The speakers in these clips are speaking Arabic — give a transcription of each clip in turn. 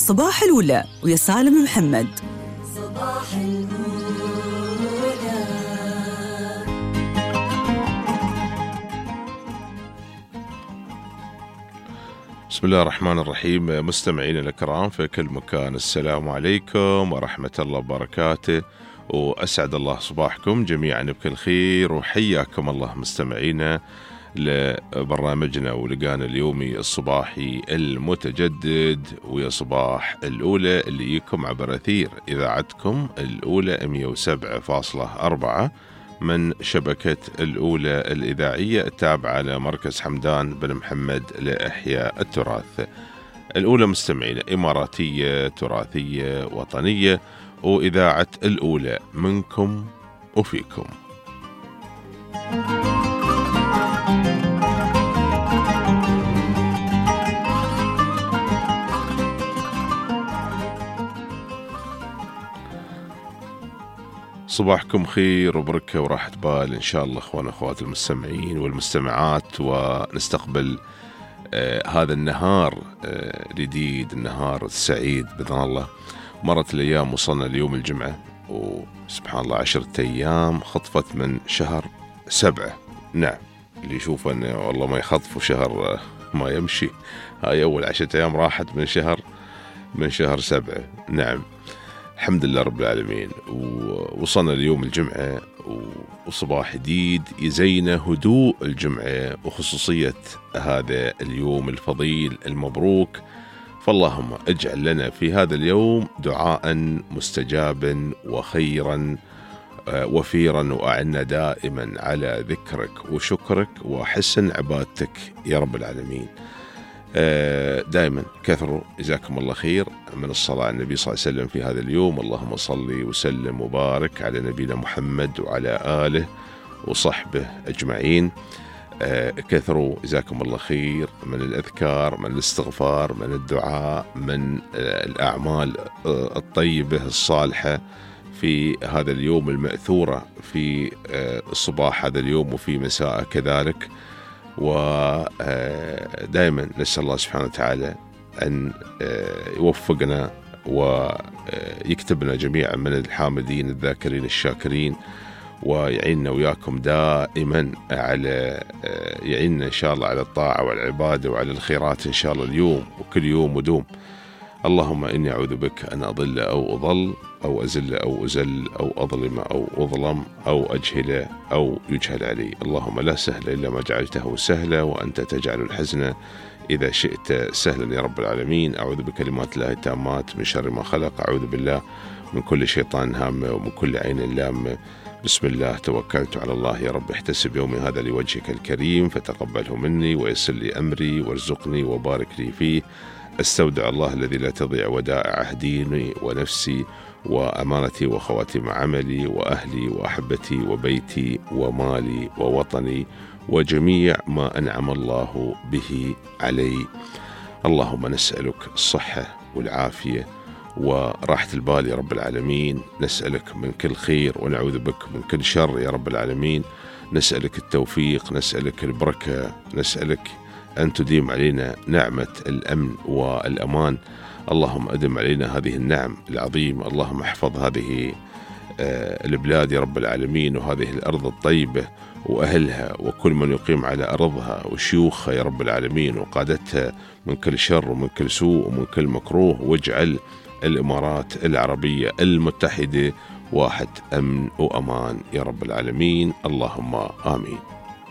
صباح الأولى ويا سالم محمد. صباح الأولى. بسم الله الرحمن الرحيم. مستمعينا الكرام في كل مكان، السلام عليكم ورحمة الله وبركاته، وأسعد الله صباحكم جميعا بكل خير، وحياكم الله مستمعينا لبرنامجنا ولقانا اليومي الصباحي المتجدد ويا صباح الأولى اللي يجيكم عبر أثير إذاعتكم الأولى 107.4 من شبكة الأولى الإذاعية التابعة لمركز حمدان بن محمد لإحياء التراث. الأولى مستمعين إماراتية تراثية وطنية، وإذاعة الأولى منكم وفيكم. صباحكم خير وبركة وراحة بال إن شاء الله أخوان أخوات المستمعين والمستمعات، ونستقبل هذا النهار الجديد، النهار السعيد بإذن الله. مرت الأيام، وصلنا ليوم الجمعة، وسبحان الله 10 أيام خطفت من شهر 7. نعم، اللي يشوف أنه والله ما يخطفوا شهر ما يمشي، هاي أول 10 أيام راحت من شهر 7. نعم، الحمد لله رب العالمين. ووصلنا ليوم الجمعة وصباح جديد يزين هدوء الجمعة وخصوصية هذا اليوم الفضيل المبروك. فاللهم اجعل لنا في هذا اليوم دعاء مستجابا وخيرا وفيرا، وأعنا دائما على ذكرك وشكرك وحسن عبادتك يا رب العالمين. دائما كثروا جزاكم الله خير من الصلاة على النبي صلى الله عليه وسلم في هذا اليوم. اللهم صل وسلم وبارك على نبينا محمد وعلى آله وصحبه أجمعين. كثروا جزاكم الله خير من الأذكار، من الاستغفار، من الدعاء، من الأعمال الطيبة الصالحة في هذا اليوم المأثورة في صباح هذا اليوم وفي مساء كذلك. ودائما نسأل الله سبحانه وتعالى أن يوفقنا ويكتبنا جميعا من الحامدين الذاكرين الشاكرين، ويعيننا وياكم دائما على يعيننا إن شاء الله على الطاعة والعبادة وعلى الخيرات إن شاء الله اليوم وكل يوم ودوم. اللهم إني أعوذ بك أن أضل أو أضل أو أزل أو أزل أو أظلم أو أظلم أو أجهل أو يجهل علي. اللهم لا سهل إلا ما جعلته سهلا، وأنت تجعل الحزن إذا شئت سهلا يا رب العالمين. أعوذ بكلمات الله التامات من شر ما خلق. أعوذ بالله من كل شيطان هامة ومن كل عين لامة. بسم الله توكلت على الله يا رب، احتسب يومي هذا لوجهك الكريم، فتقبله مني ويسر لي أمري وارزقني وبارك لي فيه. استودع الله الذي لا تضيع ودائعه ديني ونفسي وأمانتي وخواتم عملي وأهلي وأحبتي وبيتي ومالي ووطني وجميع ما أنعم الله به علي. اللهم نسألك الصحة والعافية وراحة البال يا رب العالمين. نسألك من كل خير ونعوذ بك من كل شر يا رب العالمين. نسألك التوفيق، نسألك البركة، نسألك أن تديم علينا نعمة الأمن والأمان. اللهم أدم علينا هذه النعم العظيمة. اللهم احفظ هذه البلاد يا رب العالمين، وهذه الأرض الطيبة وأهلها وكل من يقيم على أرضها وشيوخها يا رب العالمين، وقادتها من كل شر ومن كل سوء ومن كل مكروه. واجعل الإمارات العربية المتحدة واحد أمن وأمان يا رب العالمين. اللهم آمين.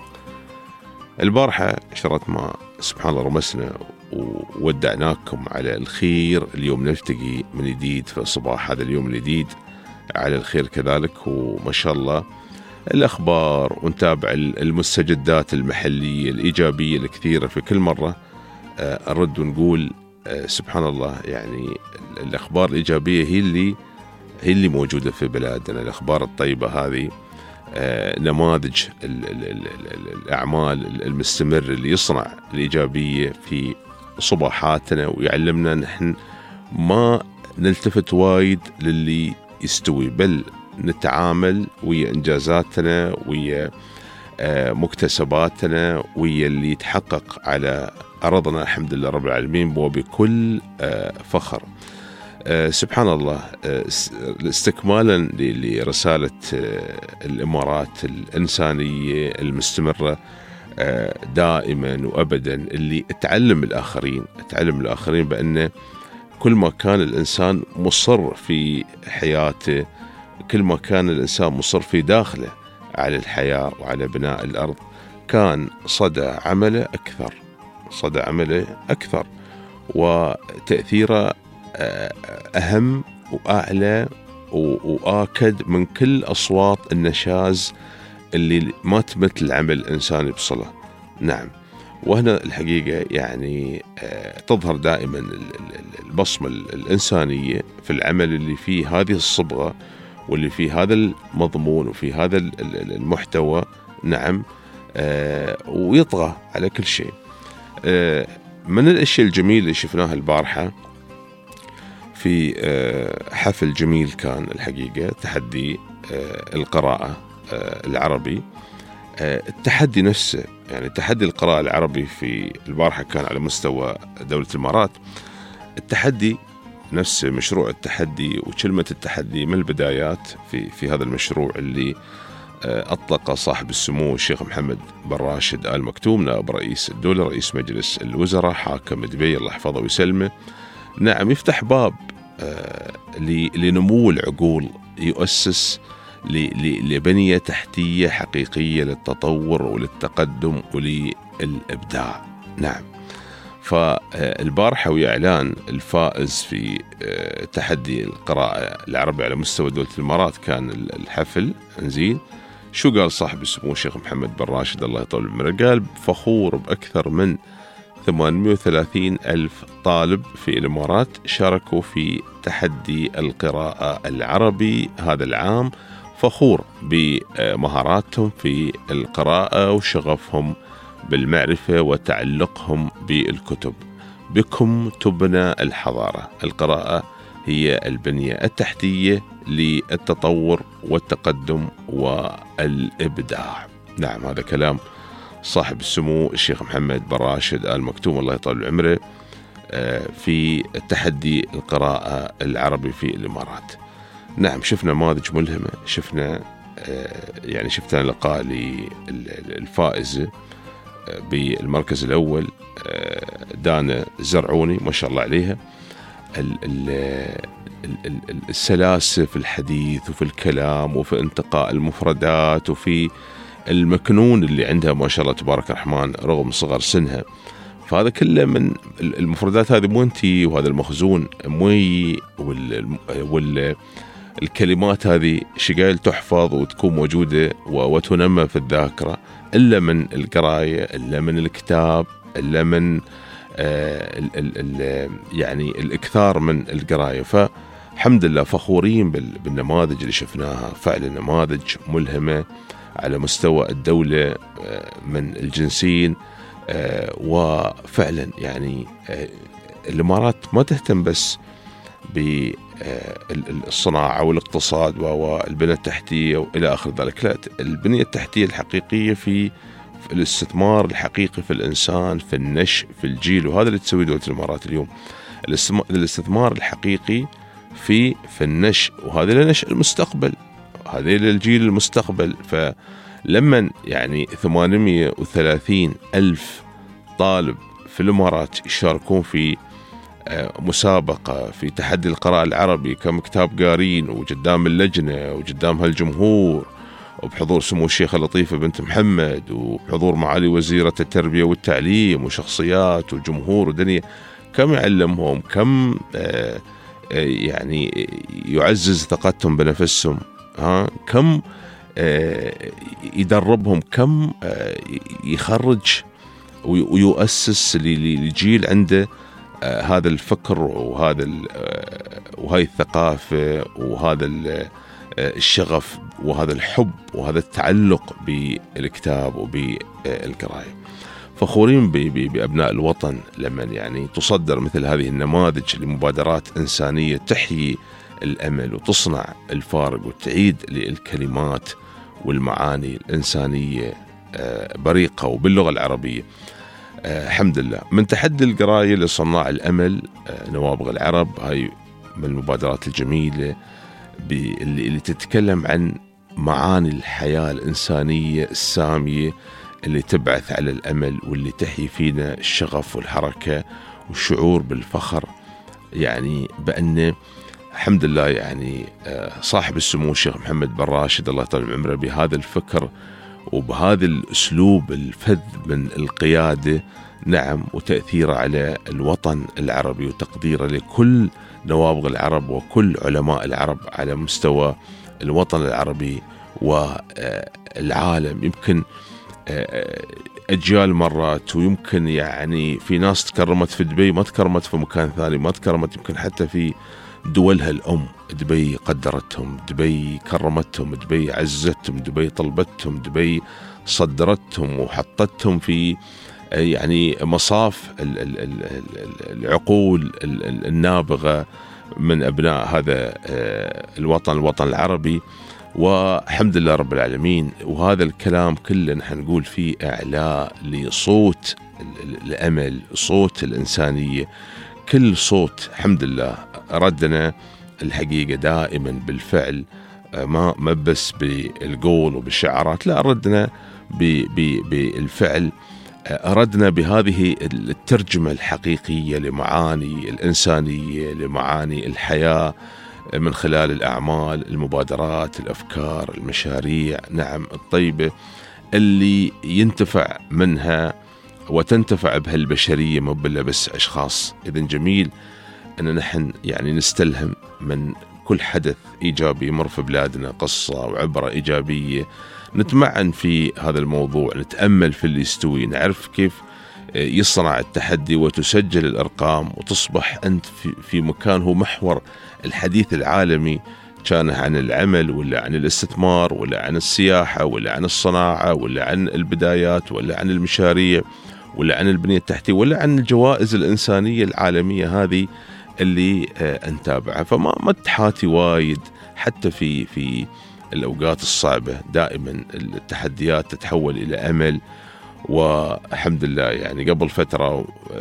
البارحة شرط ما سبحان الله رمسنا وودعناكم على الخير. اليوم نلتقي من جديد في صباح هذا اليوم الجديد على الخير كذلك، وما شاء الله الأخبار، ونتابع المستجدات المحلية الإيجابية الكثيرة في كل مرة. نرد ونقول سبحان الله، يعني الأخبار الإيجابية هي اللي موجودة في بلادنا، الأخبار الطيبة هذه. نماذج الأعمال المستمر اللي يصنع الإيجابية في صباحاتنا، ويعلمنا نحن ما نلتفت وايد للي يستوي، بل نتعامل ويا إنجازاتنا ويا مكتسباتنا ويا اللي يتحقق على أرضنا الحمد لله رب العالمين وبكل فخر. سبحان الله، استكمالا لرسالة الإمارات الإنسانية المستمرة دائما وأبدا، اللي تعلم الآخرين بأن كل ما كان الإنسان مصر في حياته، كل ما كان الإنسان مصر في داخله على الحياة وعلى بناء الأرض، كان صدى عمله أكثر وتأثيره أهم وأعلى وآكد من كل أصوات النشاز اللي ما تمثل العمل الإنساني بصلة. نعم، وهنا الحقيقة يعني تظهر دائما البصمة الإنسانية في العمل اللي فيه هذه الصبغة واللي فيه هذا المضمون وفي هذا المحتوى. نعم، ويطغى على كل شيء. من الأشياء الجميلة اللي شفناها البارحة في حفل جميل كان الحقيقة، تحدي القراءة العربي. التحدي نفسه، يعني تحدي القراءة العربي في البارحة كان على مستوى دولة الإمارات. التحدي نفسه، مشروع التحدي وكلمة التحدي من البدايات في هذا المشروع اللي أطلق صاحب السمو الشيخ محمد بن راشد آل مكتوم، نائب رئيس الدولة، رئيس مجلس الوزراء، حاكم دبي الله يحفظه ويسلمه. نعم، يفتح باب لنمو العقول، يؤسس لبنية تحتية حقيقية للتطور وللتقدم وللإبداع. نعم، فالبارحة وإعلان الفائز في تحدي القراءة العربي على مستوى دولة الإمارات كان الحفل. انزين، شو قال صاحب السمو الشيخ محمد بن راشد الله يطول عمره؟ قال فخور بأكثر من 830 ألف طالب في الإمارات شاركوا في تحدي القراءة العربي هذا العام، فخور بمهاراتهم في القراءة وشغفهم بالمعرفة وتعلقهم بالكتب. بكم تبنى الحضارة. القراءة هي البنية التحتية للتطور والتقدم والإبداع. نعم، هذا كلام صاحب السمو الشيخ محمد بن راشد آل مكتوم الله يطول عمره في التحدي القراءة العربي في الإمارات. نعم، شفنا نماذج ملهمة، شفنا لقاء للفائزة بالمركز الأول دانا الزرعوني ما شاء الله عليها. السلاسة في الحديث وفي الكلام وفي انتقاء المفردات وفي المكنون اللي عندها ما شاء الله تبارك الرحمن رغم صغر سنها. فهذا كله من المفردات هذه مونتي، وهذا المخزون موي، والكلمات هذه شقايل تحفظ وتكون موجودة وتنمى في الذاكرة، إلا من القراية، إلا من الكتاب، إلا من يعني الإكثار من القراية. فالحمد لله فخورين بالنماذج اللي شفناها، فعلا نماذج ملهمة على مستوى الدولة من الجنسين. وفعلا يعني الإمارات ما تهتم بس بالصناعة والاقتصاد والبنية التحتية وإلى آخر ذلك، لا، البنية التحتية الحقيقية في الاستثمار الحقيقي في الإنسان، في النشء، في الجيل. وهذا اللي تسويه دولة الإمارات اليوم، الاستثمار الحقيقي في النشء، وهذا لنشء المستقبل، هذا للجيل المستقبل. فلما يعني 830 ألف طالب في الإمارات يشاركون في مسابقة في تحدي القراءة العربي، كم كتاب قارين وقدام اللجنة وقدام هالجمهور، وبحضور سمو الشيخة لطيفة بنت محمد، وبحضور معالي وزيرة التربية والتعليم وشخصيات وجمهور ودنيا، كم يعلمهم، كم يعني يعزز ثقتهم بنفسهم، كم يدربهم، كم يخرج ويؤسس لجيل عنده هذا الفكر وهذه الثقافة وهذا الشغف وهذا الحب وهذا التعلق بالكتاب وبالقراءة. فخورين بأبناء الوطن لما يعني تصدر مثل هذه النماذج لمبادرات إنسانية تحيي الأمل وتصنع الفارق وتعيد للكلمات والمعاني الإنسانية بريقة وباللغة العربية. الحمد لله. من تحدي القراية لصناع الأمل نوابغ العرب، هاي من المبادرات الجميلة اللي تتكلم عن معاني الحياة الإنسانية السامية اللي تبعث على الأمل، واللي تحيي فينا الشغف والحركة والشعور بالفخر، يعني بأن الحمد لله يعني صاحب السمو الشيخ محمد بن راشد الله يطول عمره بهذا الفكر وبهذا الأسلوب الفذ من القيادة، نعم، وتأثيره على الوطن العربي وتقديره لكل نوابغ العرب وكل علماء العرب على مستوى الوطن العربي والعالم. يمكن أجيال مرات، ويمكن يعني في ناس تكرمت في دبي ما تكرمت في مكان ثاني، ما تكرمت يمكن حتى في دولها الأم. دبي قدرتهم، دبي كرمتهم، دبي عزتهم، دبي طلبتهم، دبي صدرتهم وحطتهم في يعني مصاف العقول النابغة من أبناء هذا الوطن العربي، والحمد لله رب العالمين. وهذا الكلام كله نحن نقول فيه إعلاء لصوت الأمل، صوت الإنسانية، كل صوت الحمد لله ردنا الحقيقة دائما بالفعل، ما بس بالقول وبالشعارات، لا، ردنا بالفعل، أردنا بهذه الترجمة الحقيقية لمعاني الإنسانية، لمعاني الحياة من خلال الأعمال، المبادرات، الأفكار، المشاريع، نعم، الطيبة اللي ينتفع منها وتنتفع بها البشرية، مو بلا بس أشخاص. إذن جميل أن نحن يعني نستلهم من كل حدث إيجابي يمر في بلادنا، قصة وعبرة إيجابية، نتمعن في هذا الموضوع، نتأمل في اللي يستوي، نعرف كيف يصنع التحدي وتسجل الأرقام وتصبح أنت في مكان هو محور الحديث العالمي، كان عن العمل ولا عن الاستثمار ولا عن السياحة ولا عن الصناعة ولا عن البدايات ولا عن المشاريع ولا عن البنية التحتية ولا عن الجوائز الإنسانية العالمية هذه اللي نتابعها. فما تحاتي وايد حتى في الأوقات الصعبة، دائما التحديات تتحول إلى أمل. والحمد لله يعني قبل فترة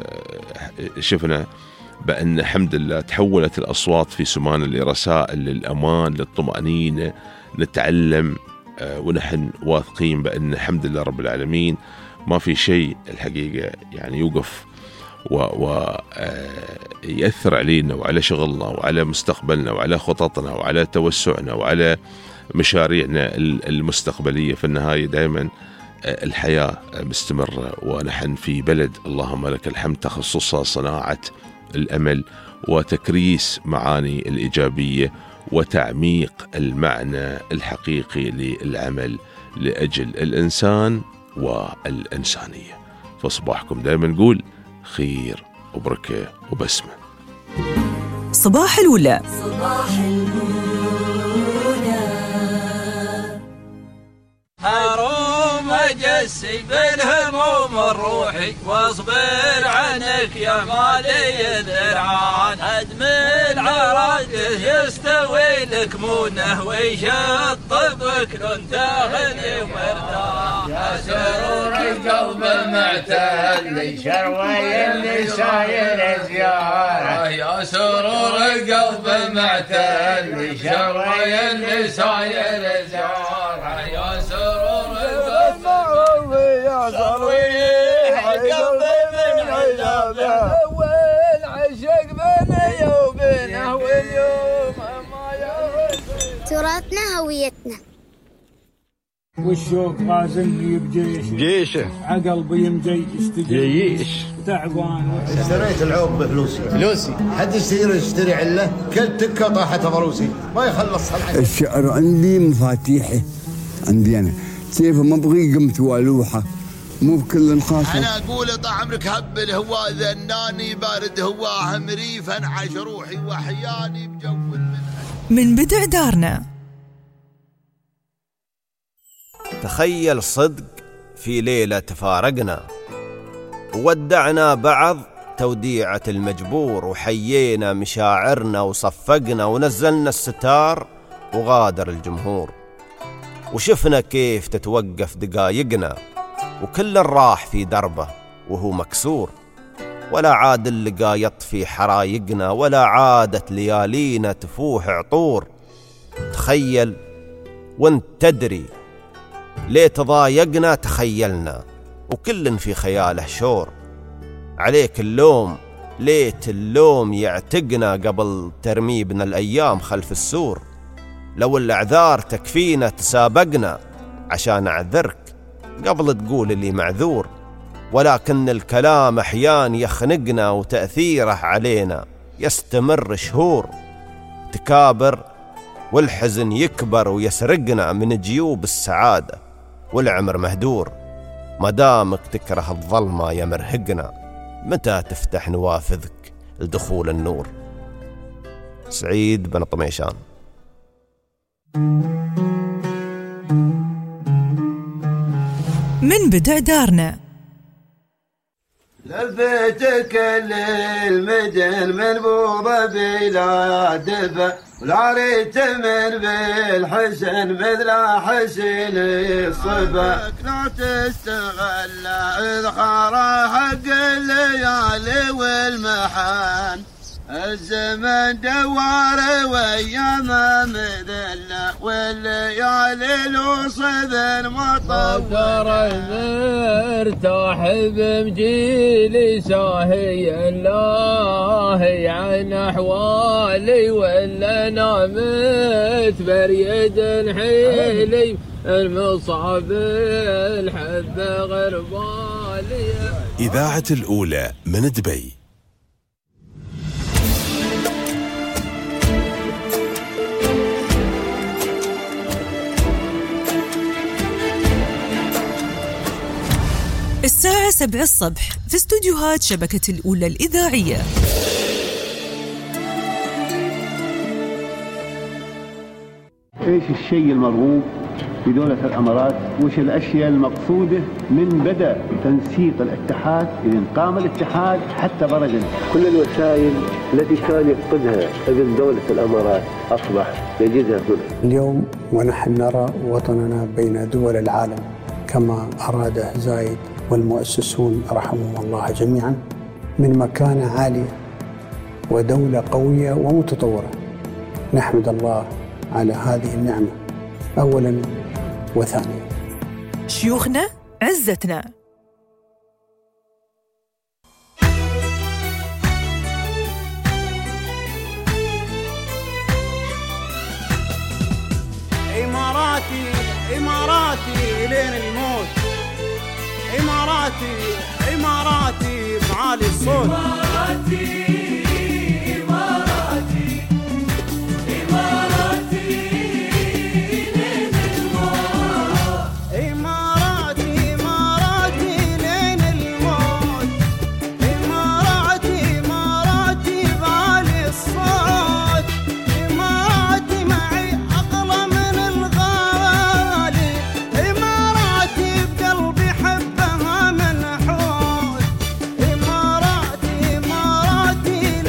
شفنا بأن الحمد لله تحولت الأصوات في سومانا لرسائل للأمان، للطمأنينة، نتعلم ونحن واثقين بأن الحمد لله رب العالمين ما في شيء الحقيقة يعني يوقف ويأثر علينا وعلى شغلنا وعلى مستقبلنا وعلى خططنا وعلى توسعنا وعلى مشاريعنا المستقبلية. في النهاية دائما الحياة مستمرة، ونحن في بلد اللهم لك الحمد تخصصها صناعة الأمل وتكريس معاني الإيجابية وتعميق المعنى الحقيقي للعمل لأجل الإنسان والإنسانية. فصباحكم دائما نقول خير وبركة وبسمة. صباح الولا. هروم أجسي بالهموم الروحي واصبر عنك يا مالي ذرعان، هدم العراده يستوي لك مونه ويشطبك لون تاخذ وردان، يا سرور القلب المعتل شروي اللي ساير زياره، يا سرور القلب المعتل شروي اللي ساير زياره، يا سرور القلب يا صريح القلب من عذابه والعشق بيني وبينه واليوم ما يرسل. تراثنا هويتنا. والشوق غازمني جيشه عقل بيمجي جيش تعبان. اشتريت العوب بفلوسي حد يشتري عله كل تكه طاحت ضروسي ما يخلص صلحه. الشعر عندي مفاتيحي، عندي انا كيف ما ابغي قمت والوحه مو بكل خاصه. انا اقول طال عمرك هبل هو ذناني بارد هواه مريفا عاش روحي وحياني بجو من بدع دارنا. تخيل صدق في ليلة تفارقنا وودعنا بعض توديعة المجبور، وحيينا مشاعرنا وصفقنا ونزلنا الستار وغادر الجمهور، وشفنا كيف تتوقف دقايقنا وكل راح في دربه وهو مكسور. ولا عاد اللقا يطفي حرايقنا، ولا عادت ليالينا تفوح عطور. تخيل وانت تدري ليه تضايقنا، تخيلنا وكل في خياله شور. عليك اللوم ليت اللوم يعتقنا قبل ترميبنا الأيام خلف السور. لو الأعذار تكفينا تسابقنا عشان أعذرك قبل تقول اللي معذور. ولكن الكلام أحيان يخنقنا وتأثيره علينا يستمر شهور. تكابر والحزن يكبر ويسرقنا من جيوب السعادة والعمر مهدور. مدامك تكره الظلمة يا مرهقنا، متى تفتح نوافذك لدخول النور؟ سعيد بن طميشان. من بدء دارنا. لفيتك للمدن منبوضة بلا دفع، ولا ريت من بالحسن مثل حسن الصفا. لا تستغل إذخار حق الليالي والمحان، الزمن دوار وياما مذلة، والليالي لوصف مطور. مرتاح بمجيلي ساهي الله عن أحوالي، ولا نامت بريد حيلي المصعب الحب غربالي. إذاعة الأولى من دبي. الساعة 7 الصبح في استوديوهات شبكة الأولى الإذاعية. ايش الشيء المرغوب في دولة الأمارات؟ وش الأشياء المقصودة من بدأ تنسيق الاتحاد؟ إذن قام الاتحاد حتى برجل كل الوسائل التي كان يفقدها ابن دولة الأمارات أصبح يجدها هنا اليوم، ونحن نرى وطننا بين دول العالم كما أراده زايد والمؤسسون رحمهم الله جميعا، من مكانة عالية ودولة قوية ومتطورة. نحمد الله على هذه النعمة أولا وثانيا. شيوخنا عزتنا. إماراتي إماراتي لين الموت، إماراتي إماراتي بعالي الصوت. إماراتي إماراتي إماراتي لين الموت، إماراتي إماراتي لين الموت، إماراتي إماراتي بعالي الصوت، إماراتي معي أقل من الغالي، إماراتي بقلبي حبها منحوت، إماراتي إماراتي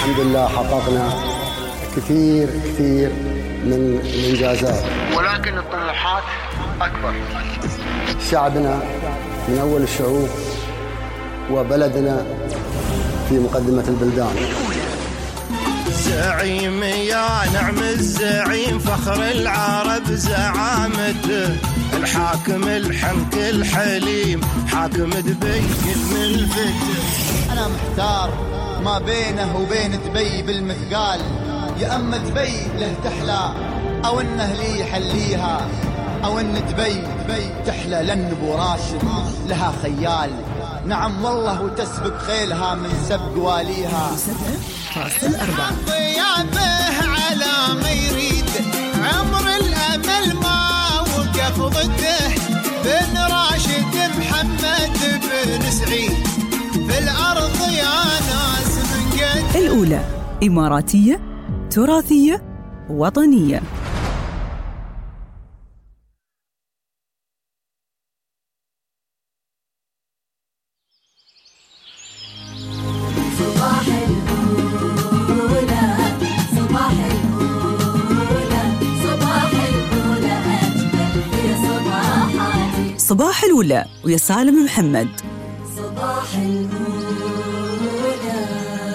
الحمد لله حققنا كثير من الإنجازات، ولكن الطموحات أكبر. شعبنا من أول الشعوب وبلدنا في مقدمة البلدان. زعيم يا نعم الزعيم، فخر العرب زعامته، الحاكم الحنك الحليم، حاكم دبي الملفت. أنا محتار ما بينه وبين دبي بالمثقال، يا أما دبي له تحلى أو إنه لي يحليها، أو إن دبي تحلى لأن أبو راشد لها خيال. نعم والله وتسبق خيلها من سبق واليها. ضيابه على ما يريد، عمر الأمل ما وقف ضده، بن راشد محمد بن سعيد في الأرض يا ناس من قد. الأولى إماراتية تراثية وطنية. صباح الأولى ويا سالم محمد. صباح الأولى.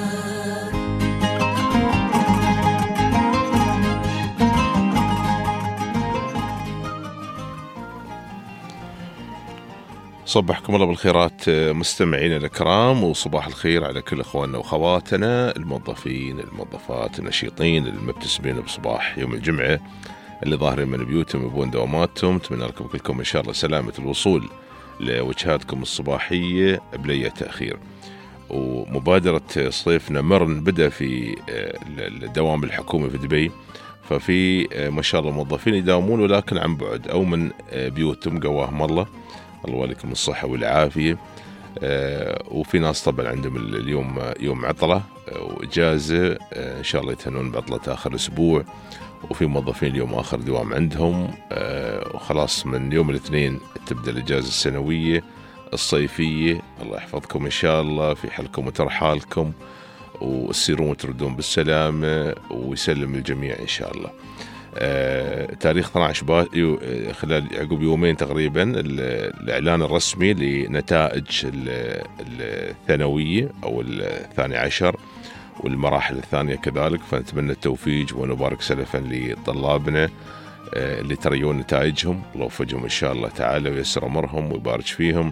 صبحكم الله بالخيرات مستمعينا الكرام، وصباح الخير على كل اخواننا واخواتنا الموظفين الموظفات النشيطين المبتسمين بصباح يوم الجمعة اللي ظاهرين من بيوتهم يبون دواماتهم. اتمنى لكم كلكم ان شاء الله سلامة الوصول لوجهاتكم الصباحية بلا تأخير. ومبادرة صيفنا مرن بدأ في الدوام الحكومي في دبي، ففي ما شاء الله موظفين يداومون ولكن عن بعد أو من بيوتهم قواهم الله عليكم الصحة والعافية. وفي ناس طبعا عندهم اليوم يوم عطلة وإجازة، إن شاء الله يتهنون بعطلة آخر أسبوع. وفي موظفين اليوم آخر دوام عندهم، وخلاص من يوم الاثنين تبدأ الإجازة السنوية الصيفية. الله يحفظكم إن شاء الله في حالكم وترحالكم، وتسيرون وتردون بالسلامة، ويسلم الجميع إن شاء الله. تاريخ 12 خلال عقب يومين تقريبا الإعلان الرسمي لنتائج الثانوية أو الثاني عشر والمراحل الثانية كذلك، فنتمنى التوفيق ونبارك سلفا لطلابنا اللي تريون نتائجهم. الله يوفقهم إن شاء الله تعالى ويسر أمرهم ويبارك فيهم،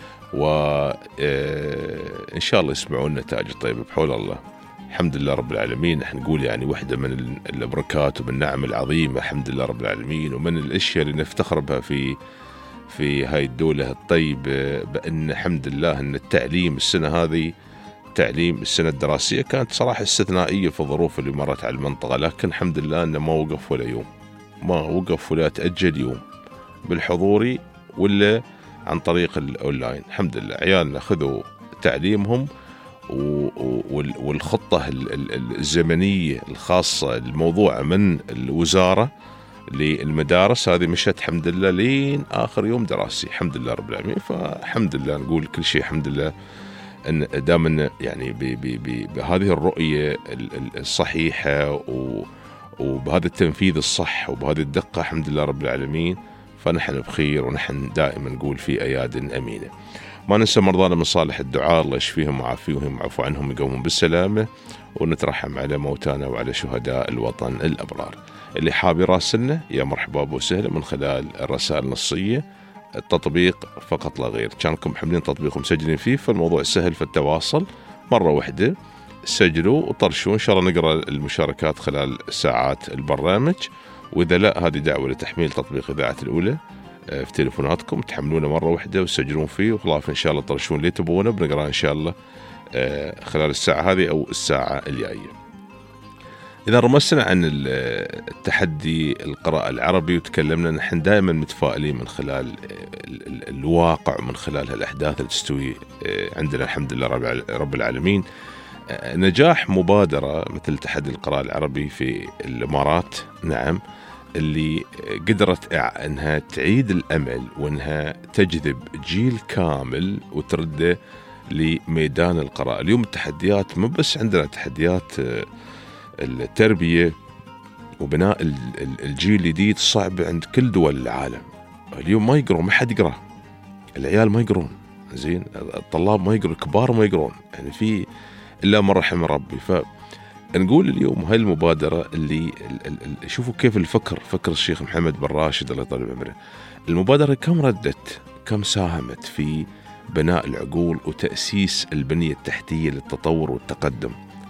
وإن شاء الله يسمعون النتائج الطيبة بحول الله. الحمد لله رب العالمين. نحن نقول يعني واحدة من البركات ومن النعم العظيمة الحمد لله رب العالمين، ومن الأشياء اللي نفتخر بها في هاي الدولة الطيبة، بأن الحمد لله أن التعليم السنة هذه تعليم السنة الدراسية كانت صراحة استثنائية في الظروف اللي مرت على المنطقة، لكن الحمد لله أنه ما وقف ولا يوم، ما وقف ولا تأجل يوم بالحضوري ولا عن طريق الأونلاين. الحمد لله عيالنا خذوا تعليمهم، والخطة الزمنية الخاصة الموضوع من الوزارة للمدارس هذه مشت الحمد لله لين آخر يوم دراسي الحمد لله رب العالمين. فالحمد لله نقول كل شيء الحمد لله أن دامنا يعني بهذه الرؤية الصحيحة وبهذا التنفيذ الصح وبهذه الدقة الحمد لله رب العالمين، فنحن بخير ونحن دائما نقول في أياد أمينة. ما ننسى مرضانا من صالح الدعاء، الله يشفيهم ويعافيهم ويعفو عنهم ويقومهم بالسلامة، ونترحم على موتانا وعلى شهداء الوطن الأبرار. اللي حاب يراسلنا يا مرحبا وسهلا من خلال الرسائل النصية، التطبيق فقط لا غير. كانكم محملين تطبيق ومسجلين فيه، فالموضوع سهل في التواصل، مرة واحدة سجلوا وطرشوا، إن شاء الله نقرأ المشاركات خلال ساعات البرنامج. وإذا لا، هذه دعوة لتحميل تطبيق إذاعة الأولى في تليفوناتكم، تحملونه مرة واحدة وتسجلون فيه، وخلاص إن شاء الله طرشون اللي تبونه بنقرأ إن شاء الله خلال الساعة هذه أو الساعة الجاية. إذا رمسنا عن التحدي القراءة العربي وتكلمنا، نحن دائما متفائلين من خلال الواقع ومن خلال الأحداث اللي تستوي عندنا الحمد لله رب العالمين. نجاح مبادرة مثل تحدي القراءة العربي في الإمارات، نعم، اللي قدرت أنها تعيد الأمل وأنها تجذب جيل كامل وترده لميدان القراءة. اليوم التحديات مو بس عندنا تحديات التربية وبناء الجيل الجديد صعب عند كل دول العالم. اليوم ما يقرون، ما حد يقرأ، العيال ما يقرون، زين، الطلاب ما يقرون، الكبار ما يقرون، يعني في إلا من رحم ربي. فنقول اليوم هاي المبادرة اللي شوفوا كيف فكر الشيخ محمد بن راشد الله يطول بعمره. المبادرة كم ردت، كم ساهمت في بناء العقول وتأسيس البنية التحتية للتطور والتقدم.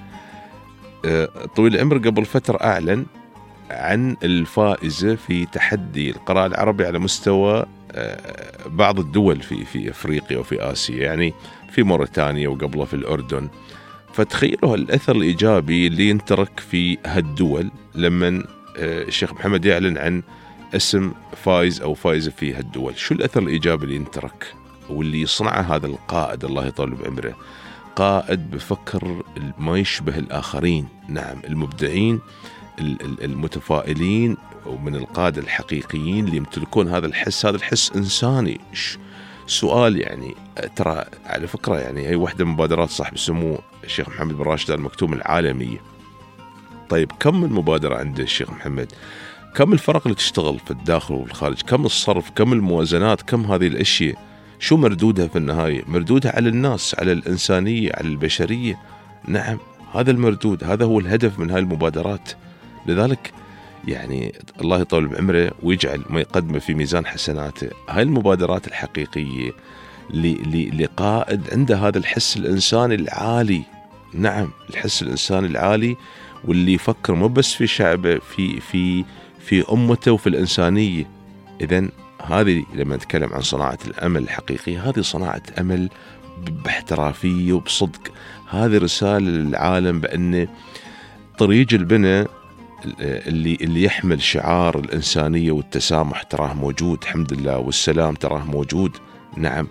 طويل العمر قبل فترة أعلن عن الفائزة في تحدي القراءة العربي على مستوى بعض الدول في أفريقيا وفي آسيا، يعني في موريتانيا وقبله في الأردن. فتخيلوا الأثر الإيجابي اللي ينترك في هالدول لما الشيخ محمد يعلن عن اسم فائز أو فائزة في هالدول. شو الأثر الإيجابي اللي ينترك واللي يصنعه هذا القائد الله يطول بعمره، قائد بفكر ما يشبه الآخرين. نعم، المبدعين المتفائلين ومن القادة الحقيقيين اللي يمتلكون هذا الحس إنساني. سؤال يعني ترى على فكرة يعني هي واحدة من مبادرات صاحب السمو الشيخ محمد بن راشد المكتوم العالمية. طيب كم المبادرة عند الشيخ محمد؟ كم الفرق اللي تشتغل في الداخل والخارج؟ كم الصرف؟ كم الموازنات؟ كم هذه الأشياء؟ شو مردودها في النهاية؟ مردودها على الناس، على الإنسانية، على البشرية. نعم، هذا المردود، هذا هو الهدف من هاي المبادرات. لذلك يعني الله يطول بعمره ويجعل ما يقدمه في ميزان حسناته. هاي المبادرات الحقيقية لقائد عنده هذا الحس الإنساني العالي. نعم، الحس الإنساني العالي واللي يفكر مو بس في شعبه، في أمته وفي الإنسانية. إذن هذه لما نتكلم عن صناعة الأمل الحقيقية، هذه صناعة أمل باحترافية وبصدق. هذه رسالة للعالم بأن طريق البناء اللي يحمل شعار الإنسانية والتسامح تراه موجود، الحمد لله، والسلام تراه موجود. نعم،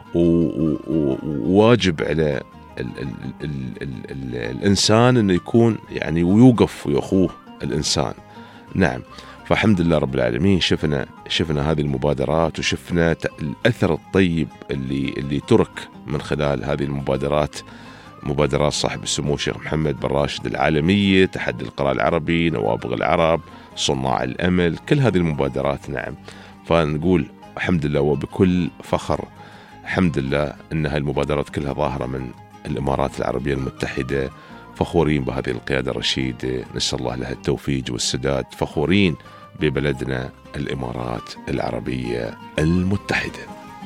وواجب على الإنسان أنه يكون يعني ويوقف ويأخوه الإنسان. نعم، فالحمد لله رب العالمين شفنا هذه المبادرات وشفنا الأثر الطيب اللي ترك من خلال هذه المبادرات، مبادرات صاحب السمو الشيخ محمد بن راشد العالمية، تحدي القراءة العربي، نوابغ العرب، صناع الأمل، كل هذه المبادرات. نعم، فنقول الحمد لله وبكل فخر الحمد لله أن هذه المبادرات كلها ظاهرة من الإمارات العربية المتحدة. فخورين بهذه القيادة الرشيدة، نسأل الله لها التوفيق والسداد. فخورين ببلدنا الإمارات العربية المتحدة.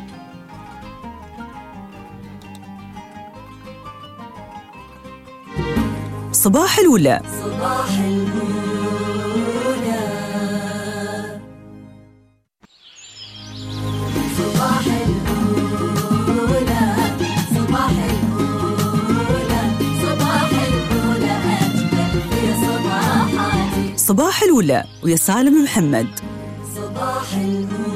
صباح الأولى. صباح الأولى. صباح الأولى. صباح الأولى. صباح الأولى أجمل في صباحاتي. صباح الأولى ويا سالم محمد. صباح الأولى.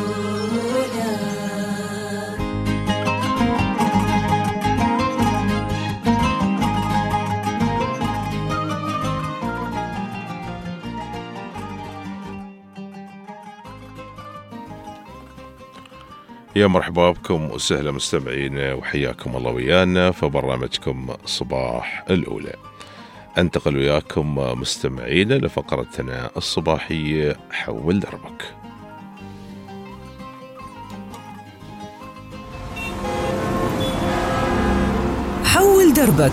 يا مرحبا بكم وسهلا مستمعين، وحياكم الله ويانا في برنامجكم صباح الأولى. أنتقل وياكم مستمعين لفقرتنا الصباحية حول دربك. حول دربك.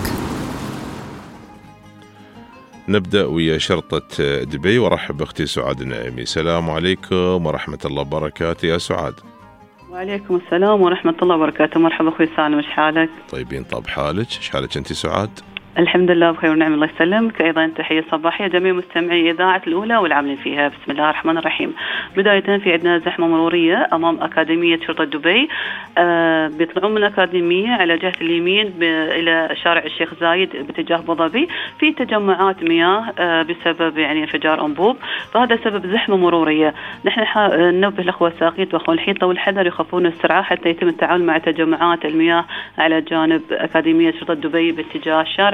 نبدأ ويا شرطة دبي وارحب بأختي سعاد النعيمي. السلام عليكم ورحمة الله وبركاته يا سعاد. وعليكم السلام ورحمة الله وبركاته. مرحبا أخوي سالم، إيش حالك؟ طيبين، طاب حالك؟ إيش حالك أنت سعاد؟ الحمد لله بخير ونعم، الله يسلمك. أيضا تحية صباحية جميع مستمعي إذاعة الأولى والعاملين فيها. بسم الله الرحمن الرحيم. بداية في عندنا زحمة مرورية أمام أكاديمية شرطة دبي. بيطلعون من الأكاديمية على جهة اليمين إلى شارع الشيخ زايد باتجاه أبو ظبي، في تجمعات مياه بسبب يعني انفجار أنبوب، فهذا سبب زحمة مرورية. نحن ننبه الأخوة الساقين وأخوة الحيطة والحذر يخافون السرعة حتى يتم التعامل مع تجمعات المياه على جانب أكاديمية شرطة دبي باتجاه شارع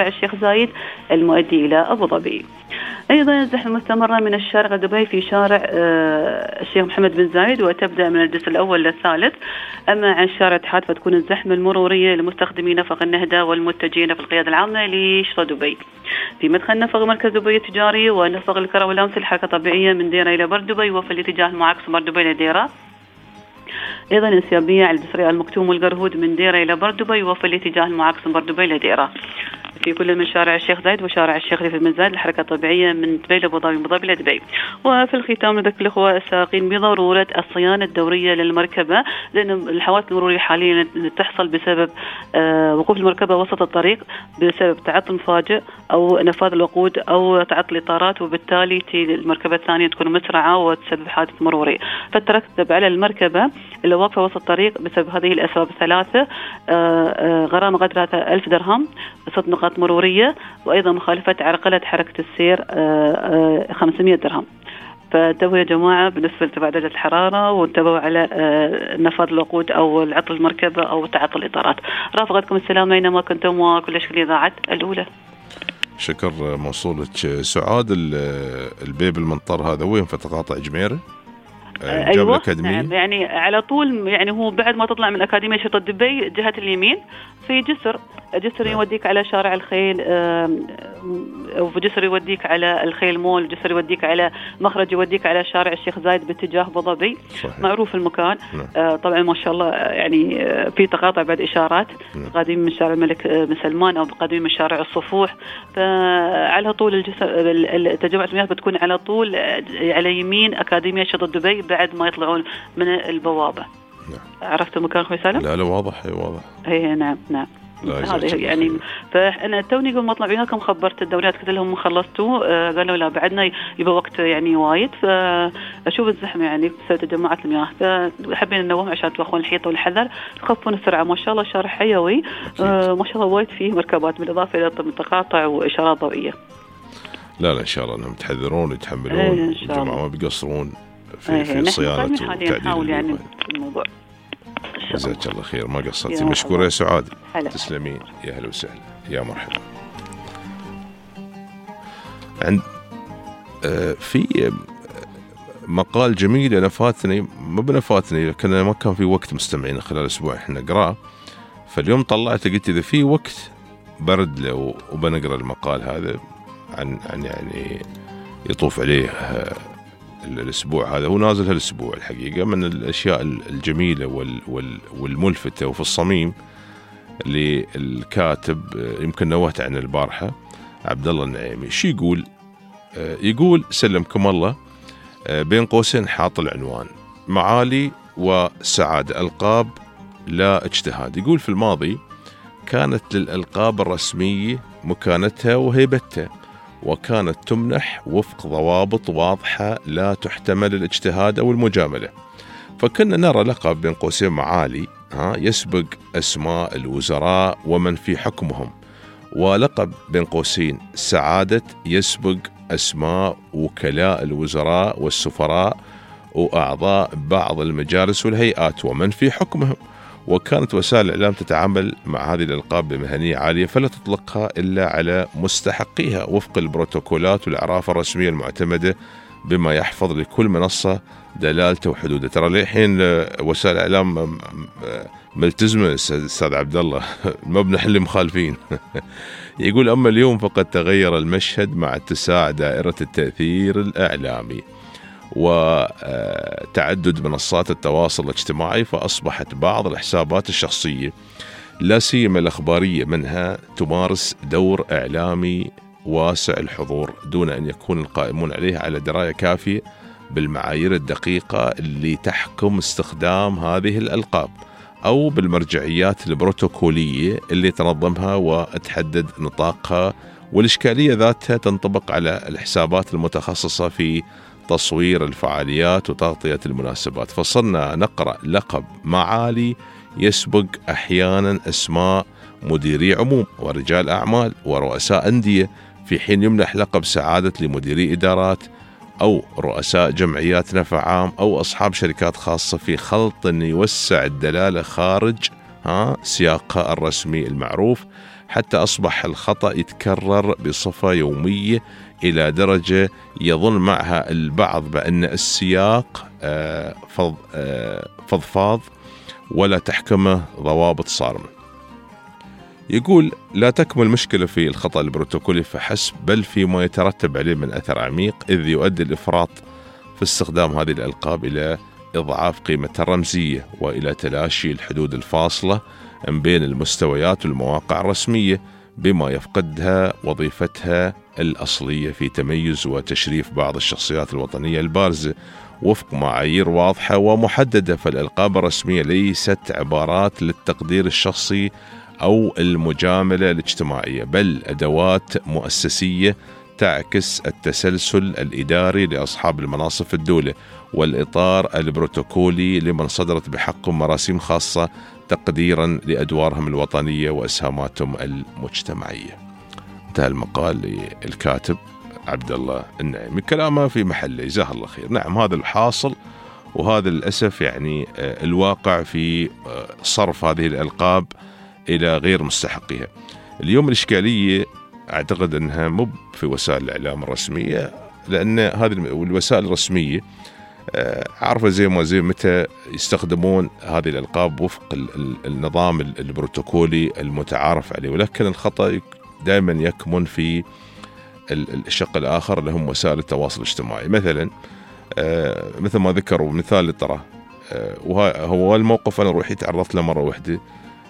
الشيخ زايد المؤدي إلى أبو ظبي. أيضا الزحمة مستمرة من الشارقة دبي في شارع الشيخ محمد بن زايد، وتبدأ من الجسر الأول للثالث. أما عن شارع اتحاد فتكون الزحمة المرورية لمستخدمي نفق النهدة والمتجهين في القيادة العامة لشرطة دبي. في مدخل نفق مركز دبي التجاري ونفق الكرة والأمس الحركة طبيعية من ديرة إلى بر دبي، وفي الاتجاه المعاكس بر دبي لديرة. أيضا انسيابية على الجسرية المكتوم والقرهود من ديرة إلى بر دبي، وفي الاتجاه المعاكس بر دبي لديرة. في كل من شارع الشيخ زايد وشارع الشيخ ريف بن زايد الحركة الطبيعية من دبي لأبو ظبي، أبو ظبي لدبي. وفي الختام نذكر الأخوة السائقين بضرورة الصيانة الدورية للمركبة، لأن الحوادث المرورية حاليا تحصل بسبب وقوف المركبة وسط الطريق بسبب تعطل مفاجئ أو نفاذ الوقود أو تعطل الإطارات، وبالتالي المركبة الثانية تكون مسرعة وتسبب حادث مروري. فترتب على المركبة اللي واقفة وسط الطريق بسبب هذه الأسباب الثلاثة غرامة قدرها 1000 درهم، 6 نقاط مرورية، وأيضا مخالفة عرقلة حركة السير 500 درهم. فانتبهوا يا جماعة بالنسبة لارتفاع درجة الحرارة، وانتبهوا على نفاذ الوقود أو العطل المركبة أو تعطل الإطارات. رافقتكم السلام أينما كنتم، وكل شكر إذاعة الأولى. شكر موصولك. سعاد البيب المنطر هذا وين في تقاطع جميرة؟ أيوة نعم، يعني على طول، يعني هو بعد ما تطلع من أكاديمية شرطة دبي جهة اليمين في جسر يوديك على شارع الخيل، وفي جسر يوديك على الخيل مول، جسر يوديك على مخرج يوديك على شارع الشيخ زايد باتجاه أبو ظبي. معروف المكان. طبعا ما شاء الله يعني في تقاطع بعد إشارات قادمين من شارع الملك بن سلمان أو قادمين من شارع الصفوح، فعلى طول التجمع المياه بتكون على طول على يمين أكاديمية شرطة دبي بعد ما يطلعون من البوابة. عرفت المكان أخوي سالم؟ لا واضح واضح. إيه نعم. هذا يعني فأنا توني قبل ما أطلع وياكم خبرت الدوريات قلت لهم خلصتوا، قالوا لا بعدنا يبقى وقت يعني وايد، فأشوف الزحمة يعني بسبب تجمعات المياه، فحابين ننوهم عشان توخون الحيطة والحذر، تخفون السرعة. ما شاء الله الشارع حيوي، ما شاء الله وايد فيه مركبات بالإضافة إلى تقاطع وإشارات ضوئية. لا إن شاء الله أنهم يتحذرون ويتحملون، والجماعة ما بيقصرون في صيانة وتعديل يعني الموضوع. جزاك الله خير، ما قصرتي. مشكورة يا سعاد. تسلمي، يا هلا وسهلا، يا مرحبا. عند في مقال جميل أنا فاتني، ما بنفاتني لكن ما كان في وقت مستمعين خلال أسبوع إحنا نقرأ، فاليوم طلعت قلت إذا في وقت برد له وبنقرأ المقال هذا عن يعني يطوف عليه الأسبوع هذا. هو نازل هالأسبوع الحقيقة، من الأشياء الجميلة والملفتة وفي الصميم للكاتب، يمكن نوهت عن البارحة، عبد الله النعيمي. شو يقول؟ يقول سلمكم الله، بين قوسين حاط العنوان: معالي وسعادة ألقاب لا اجتهاد. يقول في الماضي كانت للألقاب الرسمية مكانتها وهيبتها، وكانت تمنح وفق ضوابط واضحة لا تحتمل الاجتهاد أو المجاملة. فكنا نرى لقب بين قوسين معالي يسبق أسماء الوزراء ومن في حكمهم، ولقب بين قوسين سعادة يسبق أسماء وكلاء الوزراء والسفراء وأعضاء بعض المجالس والهيئات ومن في حكمهم. وكانت وسائل الإعلام تتعامل مع هذه الألقاب بمهنية عالية، فلا تطلقها إلا على مستحقيها وفق البروتوكولات والأعراف الرسمية المعتمدة، بما يحفظ لكل منصة دلالته وحدوده. ترى للحين وسائل الإعلام ملتزمة أستاذ عبد الله، ما بنحل مخالفين. يقول: أما اليوم فقد تغير المشهد مع اتساع دائرة التأثير الإعلامي وتعدد منصات التواصل الاجتماعي، فأصبحت بعض الحسابات الشخصية لا سيما الأخبارية منها تمارس دور إعلامي واسع الحضور دون أن يكون القائمون عليها على دراية كافية بالمعايير الدقيقة اللي تحكم استخدام هذه الألقاب، أو بالمرجعيات البروتوكولية اللي تنظمها وتحدد نطاقها. والإشكالية ذاتها تنطبق على الحسابات المتخصصة في تصوير الفعاليات وتغطية المناسبات. فصرنا نقرأ لقب معالي يسبق أحيانا أسماء مديري عموم ورجال أعمال ورؤساء أندية، في حين يمنح لقب سعادة لمديري إدارات أو رؤساء جمعيات نفع عام أو أصحاب شركات خاصة، في خلط يوسع الدلالة خارج سياقها الرسمي المعروف. حتى أصبح الخطأ يتكرر بصفة يومية إلى درجة يظن معها البعض بأن السياق فضفاض ولا تحكمه ضوابط صارمة. يقول لا تكمن المشكلة في الخطأ البروتوكولي فحسب، بل فيما يترتب عليه من أثر عميق، إذ يؤدي الإفراط في استخدام هذه الألقاب إلى إضعاف قيمتها الرمزية وإلى تلاشي الحدود الفاصلة بين المستويات والمواقع الرسمية، بما يفقدها وظيفتها الأصلية في تميز وتشريف بعض الشخصيات الوطنية البارزة وفق معايير واضحة ومحددة. فالألقاب الرسمية ليست عبارات للتقدير الشخصي أو المجاملة الاجتماعية، بل أدوات مؤسسية تعكس التسلسل الإداري لأصحاب المناصب في الدولة والإطار البروتوكولي لمن صدرت بحقهم مراسيم خاصة تقديرا لأدوارهم الوطنية وإسهاماتهم المجتمعية. انتهى المقال للكاتب عبد الله النعيمي، كلامه في محله جزاه الله خير. نعم هذا الحاصل، وهذا للأسف يعني الواقع في صرف هذه الألقاب إلى غير مستحقها. اليوم الإشكالية أعتقد أنها مو في وسائل الإعلام الرسمية، لأن هذه الوسائل الرسمية عارفة زي متى يستخدمون هذه الألقاب وفق النظام البروتوكولي المتعارف عليه، ولكن الخطأ دائما يكمن في الشق الآخر اللي هم وسائل التواصل الاجتماعي. مثلا مثل ما ذكروا مثال ترى، وهو الموقف أنا روحي تعرضت له مرة واحدة.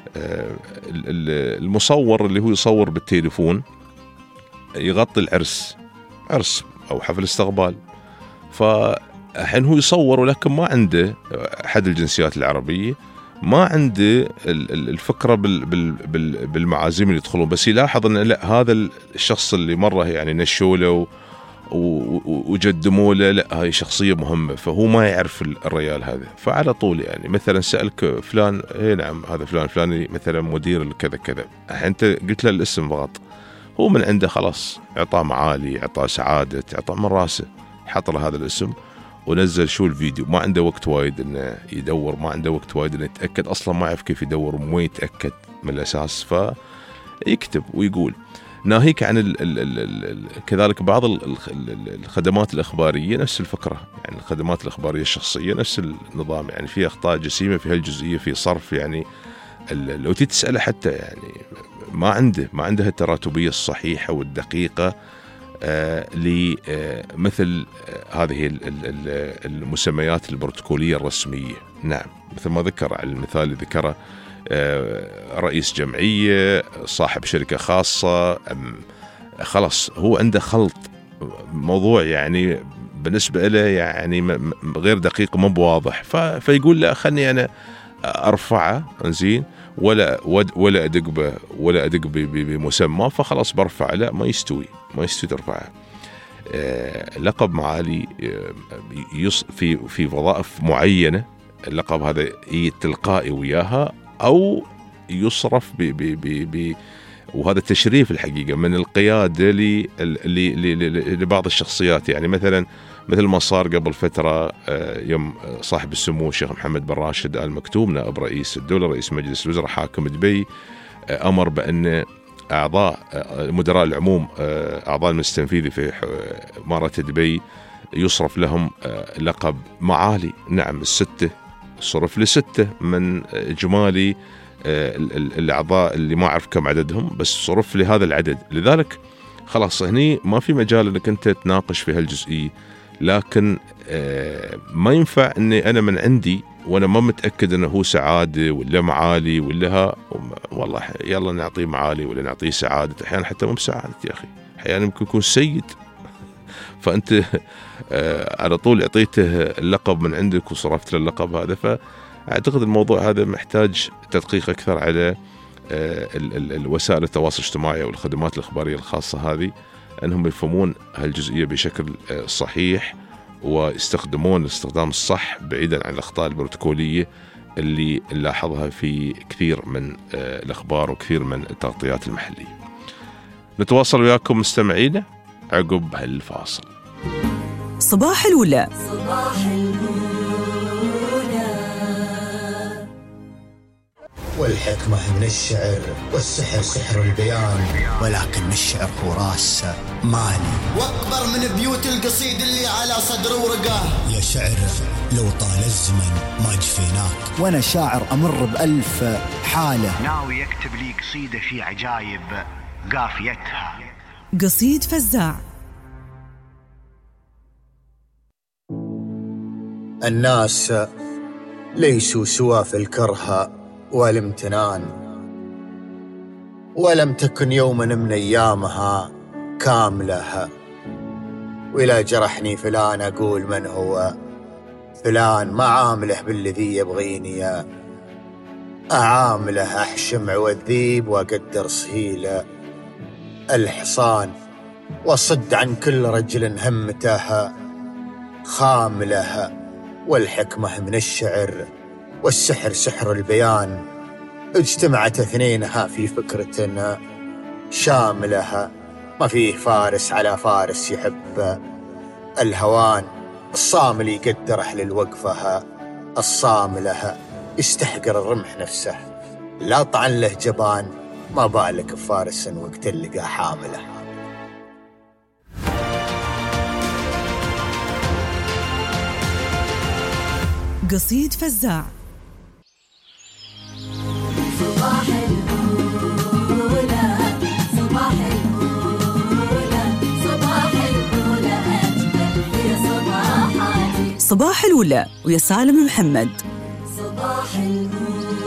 المصور اللي هو يصور بالتليفون يغطي العرس أو حفل استقبال، فحين هو يصور ولكن ما عنده أحد الجنسيات العربية، ما عنده الفكرة بالمعازيم اللي يدخلون، بس يلاحظ أن لا هذا الشخص اللي مرة يعني نشوله وقدموا له لا هاي شخصية مهمة، فهو ما يعرف الرجال هذا، فعلى طول يعني مثلا سألك فلان، نعم هذا فلان فلاني مثلا مدير كذا كذا، أنت قلت له الاسم فقط، هو من عنده خلاص اعطاه معالي، اعطاه سعادة، اعطاه من راسه، حط له هذا الاسم ونزل شو الفيديو، ما عنده وقت وايد انه يدور، ما عنده وقت وايد انه يتأكد، اصلا ما يعرف كيف يدور وما يتأكد من الاساس، فيكتب ويقول. ناهيك عن كذلك بعض الخدمات الإخبارية نفس الفكرة، يعني الخدمات الإخبارية الشخصية نفس النظام، يعني في أخطاء جسيمة في هالجزئية في صرف، يعني لو تسأله حتى يعني ما عنده التراتبية الصحيحة والدقيقة لمثل هذه المسميات البروتوكولية الرسمية. نعم مثل ما ذكر على المثال اللي ذكره، رئيس جمعية، صاحب شركة خاصة، خلاص هو عنده خلط موضوع يعني بالنسبة له يعني غير دقيق مو بواضح، فيقول لا خلني أنا أرفعه زين ولا أدق بمسمى، فخلاص برفع، لا ما يستوي ترفعه. لقب معالي في وظائف معينة، اللقب هذا تلقائي وياها أو يصرف وهذا تشريف الحقيقة من القيادة لبعض الشخصيات، يعني مثل ما صار قبل فترة يوم صاحب السمو الشيخ محمد بن راشد آل مكتوم نائب رئيس الدولة رئيس مجلس الوزراء حاكم دبي أمر بأن أعضاء مدراء العموم أعضاء المجلس التنفيذي في إمارة دبي يصرف لهم لقب معالي. نعم الستة صرف ل6 من إجمالي الأعضاء اللي ما أعرف كم عددهم، بس صرف لهذا العدد، لذلك خلاص هني ما في مجال أنك أنت تناقش في هالجزئية. لكن ما ينفع أني أنا من عندي وأنا ما متأكد أنه هو سعادة ولا معالي ولا والله يلا نعطيه معالي ولا نعطيه سعادة، أحيانا حتى مو بسعادة يا أخي، أحيانا ممكن يكون سيد، فأنت على طول أعطيته اللقب من عندك وصرفت له اللقب هذا. فأعتقد الموضوع هذا محتاج تدقيق أكثر على الوسائل التواصل الاجتماعي والخدمات الإخبارية الخاصة هذه، أنهم يفهمون هالجزئية بشكل صحيح ويستخدمون الاستخدام الصح بعيدا عن الأخطاء البروتوكولية اللي نلاحظها في كثير من الأخبار وكثير من التغطيات المحلية. نتواصل وياكم مستمعينا عقب هالفاصل. صباح الولا. والحكمة من الشعر والسحر سحر البيان، ولكن الشعر هو راس مالي واكبر من بيوت القصيد اللي على صدر ورقاه. يا شعر لو طال الزمن ما جفيناك، وانا شاعر امر ب1000 حالة. ناوي يكتب لي قصيدة في عجايب قافيتها. قصيد فزاع. الناس ليسوا سوى في الكره والامتنان، ولم تكن يوما من أيامها كاملة. ولا جرحني فلان أقول من هو فلان، ما عامله بالذي يبغيني أعامله. أحشم عوذيب وأقدر صهيل الحصان، وصد عن كل رجل همته خامله. والحكمة من الشعر والسحر سحر البيان، اجتمعت اثنينها في فكرة شاملة. ما فيه فارس على فارس يحب الهوان، الصامل يقدر أهل الوقفة الصاملة. يستحقر الرمح نفسه لا طعن له جبان، ما بالك بفارس وقت اللقى حامله. قصيد فزاع. صباح الأولى صباح الأولى صباح الأولى أجمل في صباحاتي. صباح الأولى ويا سالم محمد. صباح الأولى.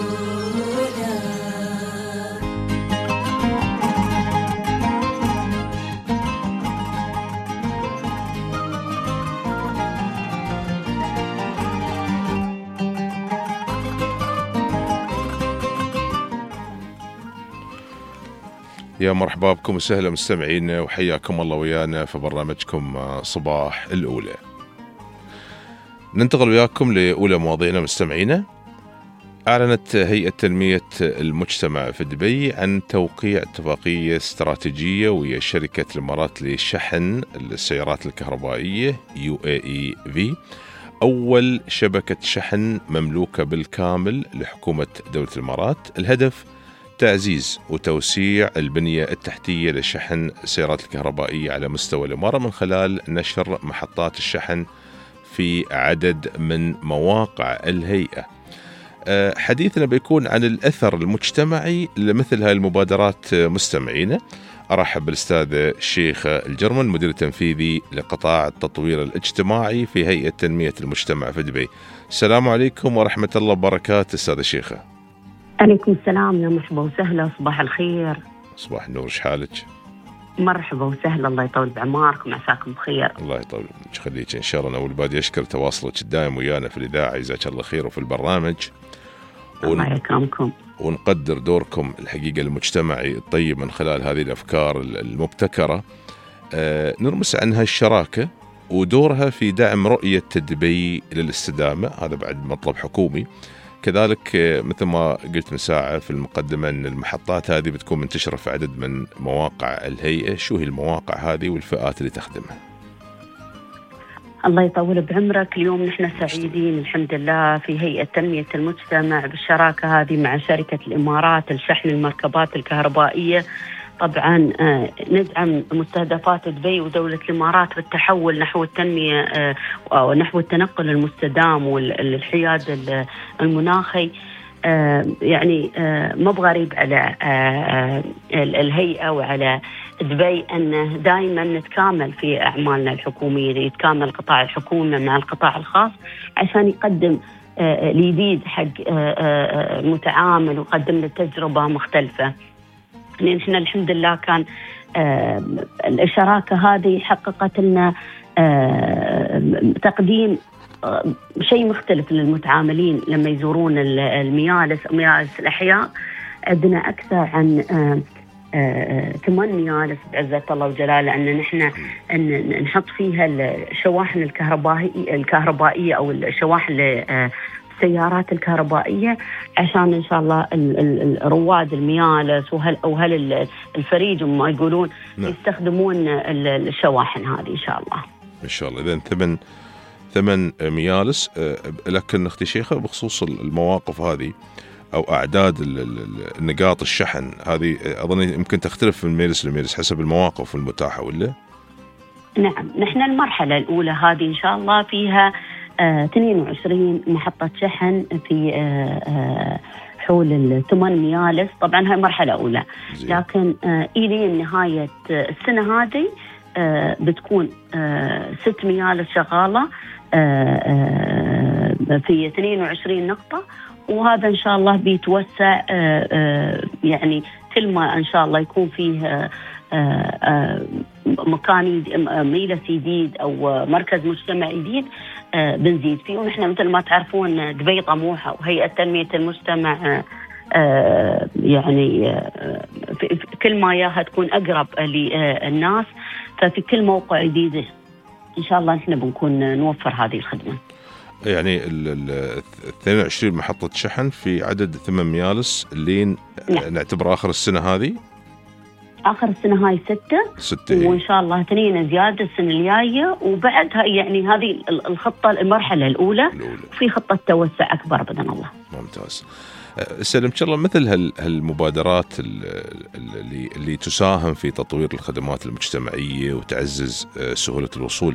يا مرحبا بكم وسهلا مستمعين، وحياكم الله ويانا في برنامجكم صباح الأولى. ننتقل وياكم لأولى مواضيعنا مستمعينا. أعلنت هيئة تنمية المجتمع في دبي عن توقيع اتفاقية استراتيجية ويا شركة الإمارات لشحن السيارات الكهربائية UAE-V، أول شبكة شحن مملوكة بالكامل لحكومة دولة الإمارات. الهدف تعزيز وتوسيع البنية التحتية لشحن السيارات الكهربائية على مستوى الإمارة من خلال نشر محطات الشحن في عدد من مواقع الهيئة. حديثنا بيكون عن الأثر المجتمعي لمثل هاي المبادرات مستمعين. أرحب بالأستاذ شيخة الجرمن، مدير التنفيذي لقطاع التطوير الاجتماعي في هيئة تنمية المجتمع في دبي. السلام عليكم ورحمة الله وبركاته أستاذ شيخة. عليكم السلام، يا مرحبا وسهلا، صباح الخير. صباح النور، شحالك؟ مرحبا وسهلا، الله يطول بعماركم وعساكم بخير. الله يطول يخليك إن شاء الله. أنا أول بعد أشكر تواصلك الدائم ويانا في الإذاعة، جزاك الله خير، وفي البرنامج. الله يكرمكم. ونقدر دوركم الحقيقة المجتمعي الطيب من خلال هذه الأفكار المبتكرة. نرمس عنها الشراكة ودورها في دعم رؤية دبي للاستدامة، هذا بعد مطلب حكومي. كذلك مثل ما قلت من ساعة في المقدمة أن المحطات هذه بتكون منتشرة في عدد من مواقع الهيئة. شو هي المواقع هذه والفئات اللي تخدمها؟ الله يطول بعمرك. اليوم نحن سعيدين الحمد لله في هيئة تنمية المجتمع بالشراكة هذه مع شركة الإمارات لشحن المركبات الكهربائية. طبعا ندعم مستهدفات دبي ودولة الإمارات بالتحول نحو التنمية ونحو التنقل المستدام والحياد المناخي. يعني ما بغريب على الهيئة وعلى دبي أن دائما نتكامل في أعمالنا الحكومية، يتكامل القطاع الحكومي مع القطاع الخاص عشان يقدم الجديد حق متعامل ويقدم له تجربة مختلفة. يعني نحن الحمد لله كان الشراكة هذه حققت لنا تقديم شيء مختلف للمتعاملين لما يزورون ميالس الأحياء. عندنا أكثر عن 8 ميالس بعزة الله وجلاله أن نحن نحط فيها الشواحن الكهربائية أو الشواحن السيارات الكهربائية عشان إن شاء الله الرواد الميالس وهل الفريج وما يقولون يستخدمون الشواحن هذه إن شاء الله. إن شاء الله. إذن 8 ميالس. لكن أختي شيخة بخصوص المواقف هذه أو أعداد النقاط الشحن هذه أظن يمكن تختلف من ميلس لميلس حسب المواقف المتاحة ولا؟ نعم، نحن المرحلة الأولى هذه إن شاء الله فيها 22 محطة شحن في حول 8 ميالس. طبعا هاي مرحلة أولى، لكن إلى نهاية السنة هذه بتكون 6 ميالس شغالة في 22 نقطة، وهذا إن شاء الله بيتوسع يعني كل ما إن شاء الله يكون فيه مكان ميلس جديد أو مركز مجتمع جديد بنزيد فيه. ونحن مثل ما تعرفون دبي طموحة، وهيئة تنمية المجتمع يعني كل ما ياها تكون أقرب للناس، ففي كل موقع جديد إن شاء الله نحن بنكون نوفر هذه الخدمة. يعني ال 22 محطة شحن في عدد 8 ميالس اللي نعتبر آخر السنة هذه. آخر السنة هاي 6 وإن شاء الله 2 زيادة السنة الجاية، وبعدها يعني هذه الخطة المرحلة الأولى، وفي خطة توسع أكبر بإذن الله. ممتاز. سلم إن شاء الله مثل هالمبادرات اللي تساهم في تطوير الخدمات المجتمعية وتعزز سهولة الوصول،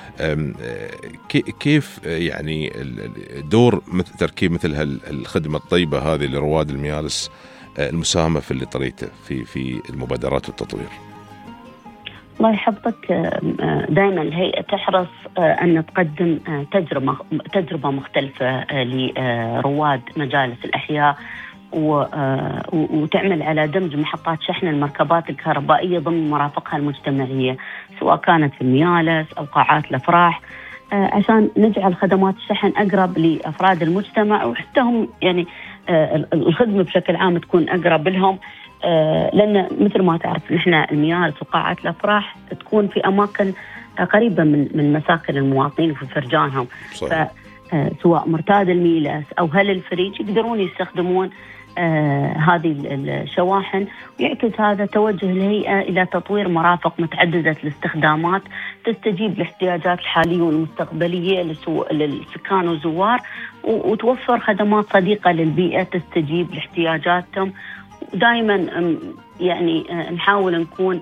كيف يعني دور تركيب مثل هالخدمة الطيبة هذه لرواد الميالس المساهمة في اللي طريقته في المبادرات والتطوير؟ الله يحفظك، دائما الهيئة تحرص أن تقدم تجربة مختلفة لرواد مجالس الأحياء، وتعمل على دمج محطات شحن المركبات الكهربائية ضمن مرافقها المجتمعية، سواء كانت في الميالس أو قاعات الأفراح، عشان نجعل خدمات الشحن أقرب لأفراد المجتمع، وحتى هم يعني الخدمة بشكل عام تكون أقرب لهم، لأن مثل ما تعرف نحن الميالس وقاعات الأفراح تكون في أماكن قريبة من مساكن المواطنين وفي فرجانهم، فسواء مرتاد الميلس أو هل الفريج يقدرون يستخدمون هذه الشواحن. ويعكس هذا توجه الهيئة إلى تطوير مرافق متعددة الاستخدامات تستجيب لاحتياجات الحالية والمستقبلية للسكان والزوار، وتوفر خدمات صديقة للبيئة تستجيب لاحتياجاتهم. دائما يعني نحاول نكون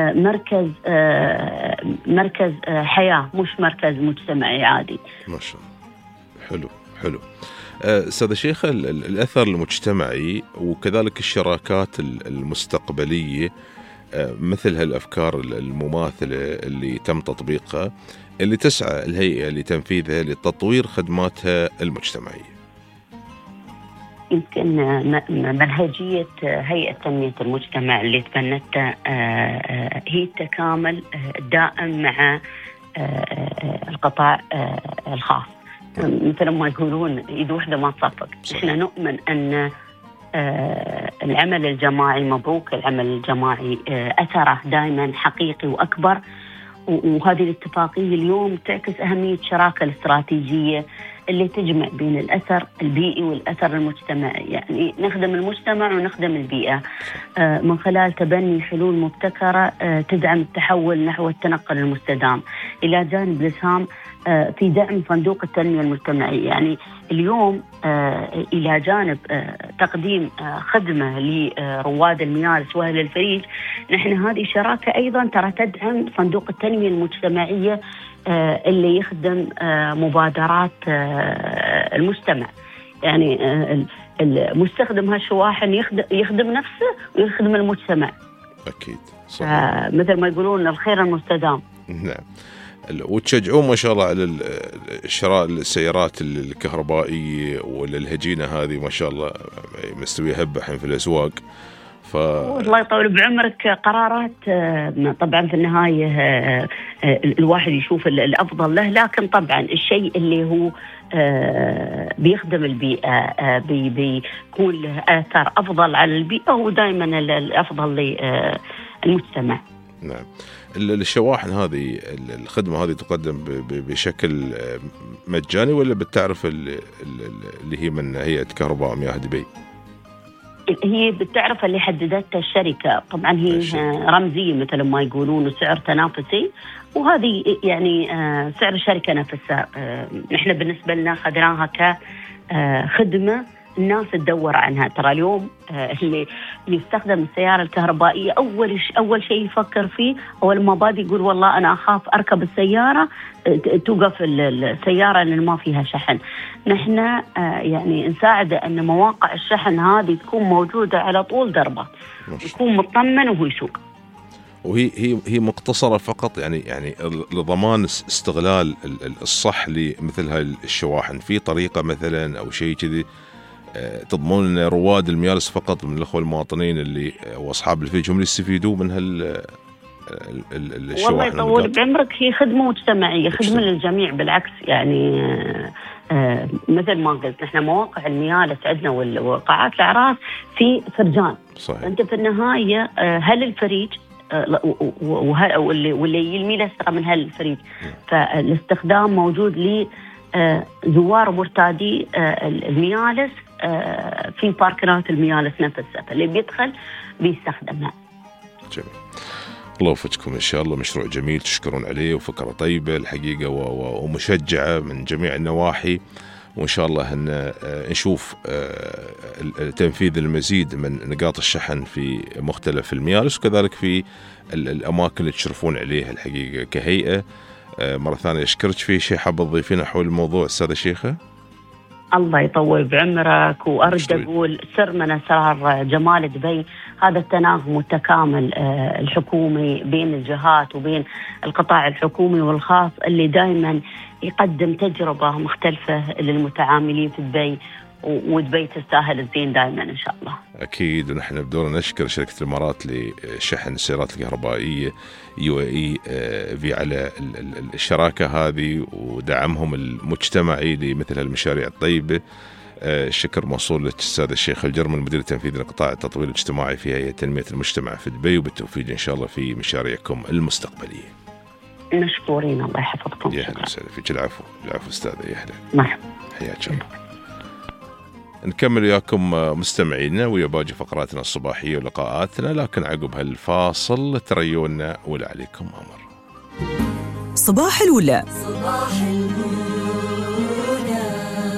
مركز حياة، مش مركز مجتمعي عادي. ما شاء الله، حلو. أستاذ شيخ، الأثر المجتمعي وكذلك الشراكات المستقبلية مثل هالأفكار المماثلة اللي تم تطبيقها اللي تسعى الهيئة لتنفيذها لتطوير خدماتها المجتمعية. يمكن منهجية هيئة تنمية المجتمع اللي تبنتها هي التكامل الدائم مع القطاع الخاص. مثل ما يقولون ايد وحده ما تصفق. احنا نؤمن ان العمل الجماعي مبروك، العمل الجماعي اثره دائما حقيقي واكبر، وهذه الاتفاقيه اليوم تعكس اهميه الشراكه الاستراتيجيه اللي تجمع بين الاثر البيئي والاثر المجتمعي، يعني نخدم المجتمع ونخدم البيئه من خلال تبني حلول مبتكره تدعم التحول نحو التنقل المستدام، الى جانب الاسهام في دعم صندوق التنمية المجتمعية. يعني اليوم إلى جانب تقديم خدمة لرواد الميالس وأهل الفريج، نحن هذه شراكة أيضا ترى تدعم صندوق التنمية المجتمعية اللي يخدم مبادرات المجتمع. يعني المستخدم هالشواحن يخدم نفسه ويخدم المجتمع. أكيد صحيح. مثل ما يقولون الخير المستدام. نعم. وتشجعون ما شاء الله على شراء السيارات الكهربائية والهجينة هذه ما شاء الله مستوية هبة الحين في الأسواق. الله يطول بعمرك. قرارات طبعا في النهاية الواحد يشوف الأفضل له، لكن طبعا الشيء اللي هو بيخدم البيئة بيكون له آثار أفضل على البيئة هو دائما الأفضل للمجتمع. نعم. الشواحن هذه الخدمة هذه تقدم بشكل مجاني ولا بتعرف اللي هي من هيئة كهرباء مياه دبي؟ هي بتعرف اللي حددتها الشركة، طبعا هي رمزية مثل ما يقولون وسعر تنافسي، وهذه يعني سعر الشركة نفسها. نحن بالنسبة لنا خدناها كخدمة الناس تدور عنها. ترى اليوم اللي يستخدم السيارة الكهربائية أول شيء يفكر فيه أول ما بادي يقول والله أنا أخاف أركب السيارة توقف السيارة لأن ما فيها شحن. نحن يعني نساعده أن مواقع الشحن هذه تكون موجودة على طول دربه، يكون مطمن وهو يسوق. وهي مقتصرة فقط يعني لضمان استغلال الصح لمثل هاي الشواحن في طريقة مثلا أو شيء كذي تضمن رواد الميالس فقط من الأخوة المواطنين اللي وأصحاب الفيج هم اللي يستفيدوا من الشواحن. والله يطول بعمرك، هي خدمة مجتمعية، خدمة للجميع بالعكس. يعني مثل ما قلت نحن مواقع الميالس عندنا وقاعات الأعراس في فرجان. صحيح. أنت في النهاية هل الفريج واللي يلمي له من هالفريج، فالاستخدام موجود لزوار مرتادي الميالس في باركنات الميالس نفسها، فاللي بيدخل بيستخدمها. جميل، الله يوفقكم إن شاء الله. مشروع جميل تشكرون عليه وفكرة طيبة الحقيقة ومشجعة من جميع النواحي، وإن شاء الله أن نشوف تنفيذ المزيد من نقاط الشحن في مختلف الميالس وكذلك في الأماكن اللي تشرفون عليها الحقيقة كهيئة. مرة ثانية أشكرك. في شيء حاب تضيفينه حول الموضوع أستاذة شيخة؟ الله يطول بعمرك، وأرد أقول سر من أسرار جمال دبي هذا التناغم والتكامل الحكومي بين الجهات وبين القطاع الحكومي والخاص اللي دائما يقدم تجربة مختلفة للمتعاملين في دبي، ودبي تستاهل الزين دائما إن شاء الله. أكيد، ونحن بدورنا نشكر شركة الإمارات لشحن السيارات الكهربائية UAE في على الشراكة هذه ودعمهم المجتمعي لمثل هالمشاريع الطيبة. الشكر موصول للأستاذ الشيخ الجرمي المدير التنفيذي لقطاع التطوير الاجتماعي في هيئة تنمية المجتمع في دبي، وبالتوفيق إن شاء الله في مشاريعكم المستقبلية. مشكورين، الله يحفظكم. يا أهلا وسهلا فيك. العفو أستاذة، يا أهلا. مرحبا، حياك الله. نكمل وياكم مستمعينا ويا باقي فقراتنا الصباحية ولقاءاتنا، لكن عقب هالفاصل تريونا ولا عليكم أمر. صباح الولا. صباح الولا.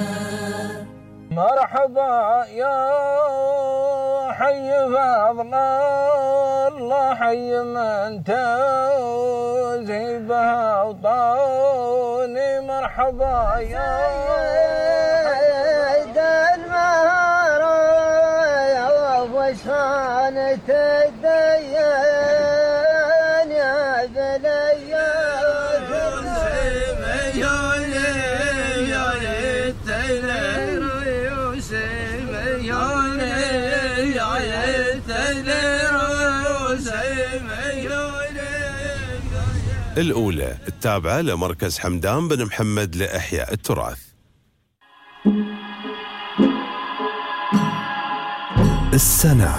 مرحبا يا حي فضل الله، حي من توزي بها وطوني. مرحبا يا وشانت الديان يا بليا يا التيلر يوسف يا التيلر يوسف. الأولى التابعة لمركز حمدان بن محمد لإحياء التراث. السنة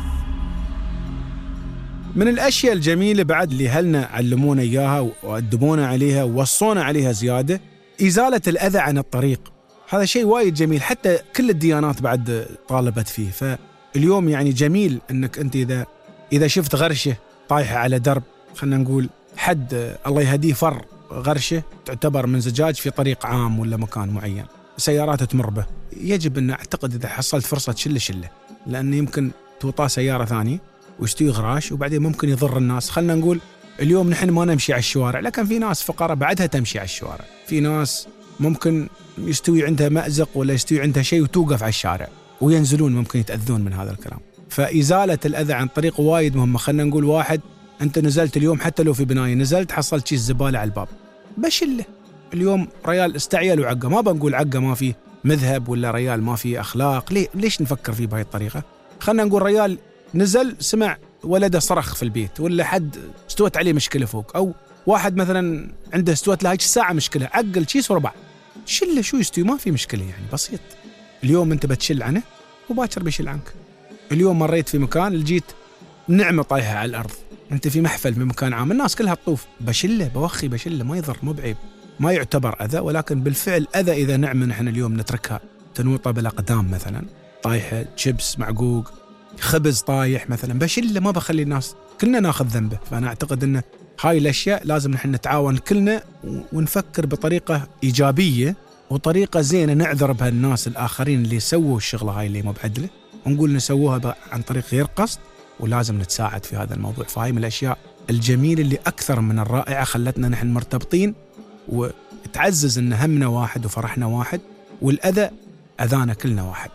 من الأشياء الجميلة بعد اللي أهلنا علمونا إياها وأدبونا عليها ووصونا عليها زيادة إزالة الأذى عن الطريق. هذا شيء وايد جميل، حتى كل الديانات بعد طالبت فيه. فاليوم يعني جميل أنك أنت إذا شفت غرشة طايحة على درب، خلنا نقول حد الله يهديه فر غرشة تعتبر من زجاج في طريق عام ولا مكان معين سيارات تمر به، يجب أن أعتقد إذا حصلت فرصة شلة، لأن يمكن توطى سيارة ثانية ويستوي غراش وبعدين ممكن يضر الناس. خلنا نقول اليوم نحن ما نمشي على الشوارع، لكن في ناس فقراء بعدها تمشي على الشوارع، في ناس ممكن يستوي عندها مأزق ولا يستوي عندها شيء وتوقف على الشارع وينزلون، ممكن يتأذون من هذا الكلام. فإزالة الأذى عن طريق وايد مهمة. خلنا نقول واحد أنت نزلت اليوم حتى لو في بناية نزلت حصلت شيء الزبالة على الباب، بشله. اليوم ريال استعيل وعقه، ما بنقول عقه ما في مذهب ولا ريال ما في أخلاق، ليش نفكر فيه بهاي الطريقة؟ خلنا نقول ريال نزل سمع ولده صرخ في البيت ولا حد استوت عليه مشكلة فوق، أو واحد مثلا عنده استوت له هيك ساعة مشكلة، عقل شيء وربع شله شو يستوي، ما في مشكلة يعني بسيط. اليوم أنت بتشل عنه وباكر بيشل عنك. اليوم مريت في مكان لقيت نعمة طايحة على الأرض، أنت في محفل في مكان عام الناس كلها تطوف، بشله بوخي بشله، ما يضر، مو بعيب، ما يعتبر أذى، ولكن بالفعل أذى إذا نعمة نحن اليوم نتركها تنوطة بالأقدام، مثلا طايحة شيبس معقوق خبز طايح مثلا، بشله ما بخلي الناس كلنا ناخذ ذنبه. فأنا أعتقد أن هاي الأشياء لازم نحن نتعاون كلنا ونفكر بطريقة إيجابية وطريقة زينة نعذر بها الناس الآخرين اللي سووا الشغلة هاي اللي مو بعدلة، ونقول نسووها عن طريق غير قصد، ولازم نتساعد في هذا الموضوع. فهاي من الأشياء الجميلة اللي أكثر من الرائعة خلتنا نحن مرتبطين، وتعزز إن همنا واحد وفرحنا واحد، والأذى أذانا كلنا واحد.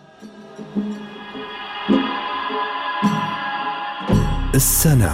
السنة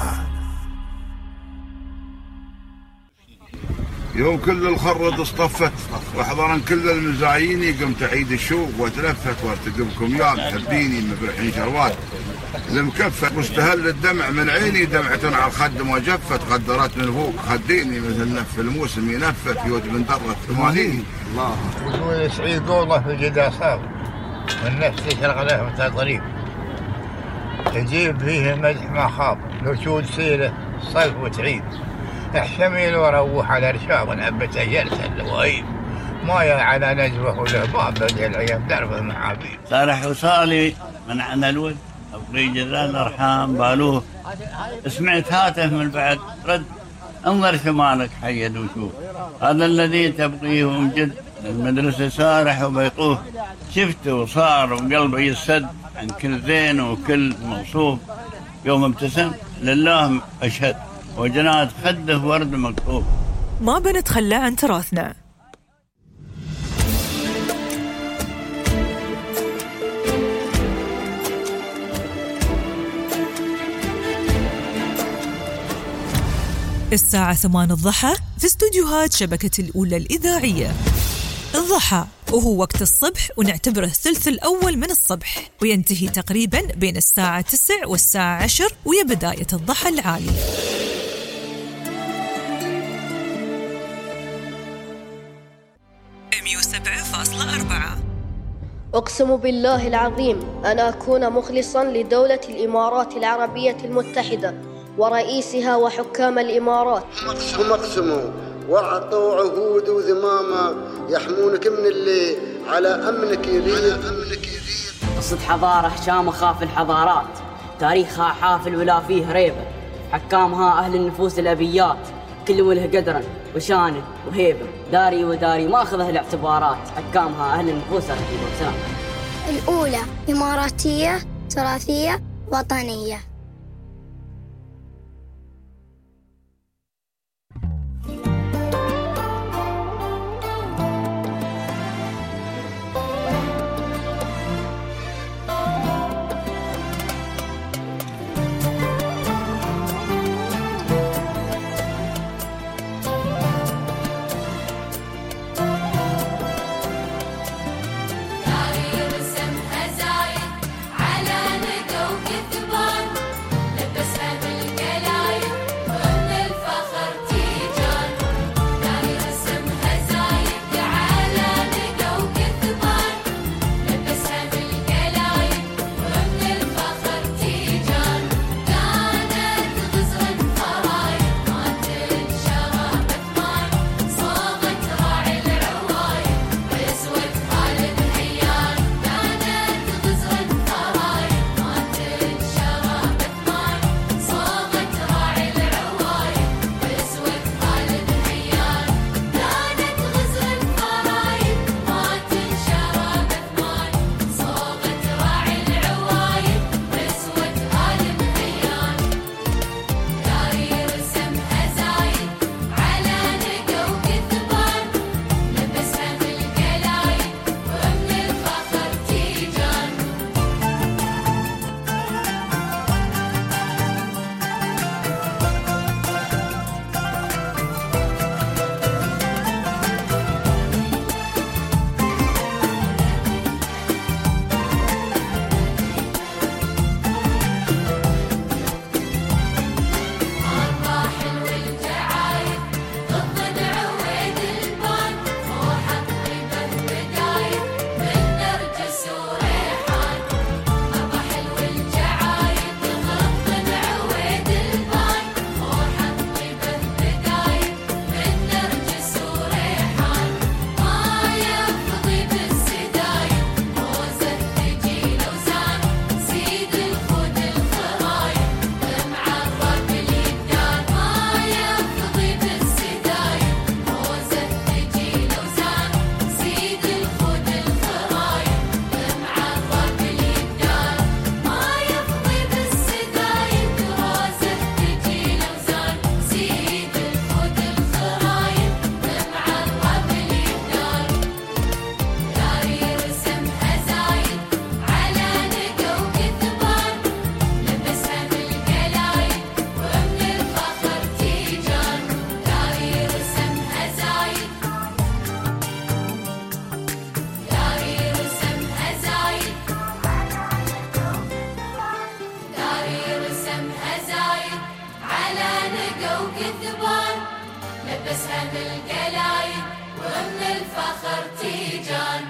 يوم كل الخرط اصطفت وحضرا كل المزاييني، قمت أعيد الشوق واتلفت وارتقبكم يا محبيني مفرحين شروات المكفت، مستهل الدمع من عيني دمعة على الخد ما جفت، قدرت من فوق خديني مثل نف الموسم ينفت يود من درة ثمانيني. الله وجود سعيد قوله في جدا صاب والنفس تشرق له متى ضريب، تجيب فيه مدح ما خاب لو شود سيره صيف وتعيد، احشمي وروح على رشاق ونبت جلسة اللوائب، ما على نجوه وله باب بدل العيب درب المعابيد. صالح وصالي من عنا الود أبقي جران أرحام بالوه، سمعت هاتف من بعد رد انظر شمالك حيد وشوف، هذا الذي تبقيه ومجد المدرسة سارح وبيطوه، شفته وصار وقلبي يسد عن كل زين وكل موصوف، يوم ابتسم لله أشهد وجنات خده ورد مكتوب. ما بنتخلى عن تراثنا. الساعة 8 الضحى في استوديوهات شبكة الأولى الإذاعية. الضحى وهو وقت الصبح، ونعتبره الثلث الأول من الصبح، وينتهي تقريبا بين الساعة 9 والساعة 10، ويا بداية الضحى العالي. أقسم بالله العظيم أن أكون مخلصا لدولة الإمارات العربية المتحدة ورئيسها وحكام الإمارات. هم أقسموا وأعطوا عهود وذمامة يحمونك من اللي على أمنك يريد. قصة حضارة شامخة في الحضارات، تاريخها حافل ولا فيه ريبة، حكامها أهل النفوس الأبيات، كل وله قدرا وشان وهيبة، داري وداري ما أخذها الاعتبارات، حكامها أهل النفوس الرهيبة. الأولى إماراتية تراثية وطنية. على نقا وكثبان نلبسها من القلايد ومن الفخر تيجان.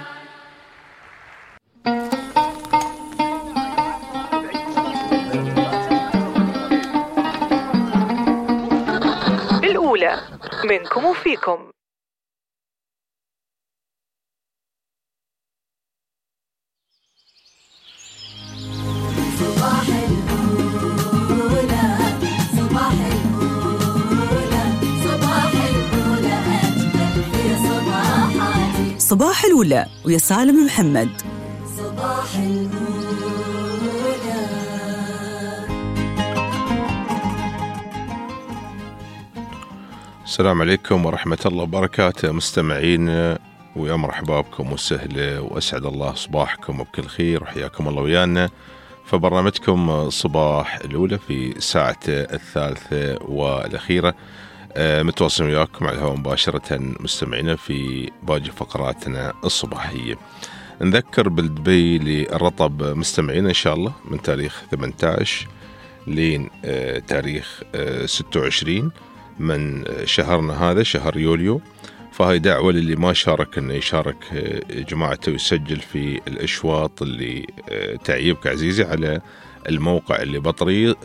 الأولى منكم وفيكم. صباح الأولى صباح الأولى صباح الأولى أجمل في صباحاتي. صباح الأولى ويا سالم محمد. صباح الأولى. السلام عليكم ورحمة الله وبركاته مستمعين، ويا مرحبا بكم وسهلا، وأسعد الله صباحكم بكل خير، وحياكم الله ويانا في برنامجكم صباح الأولى في ساعة الثالثة والأخيرة. متواصل وياكم على الهواء مباشرة مستمعين في باقي فقراتنا الصباحية. نذكر بالدبي للرطب مستمعين إن شاء الله من تاريخ 18 لين تاريخ 26 من شهرنا هذا، شهر يوليو. فهي دعوة للي ما شارك أنه يشارك جماعته ويسجل في الأشواط اللي تعيبك عزيزي على الموقع اللي بطري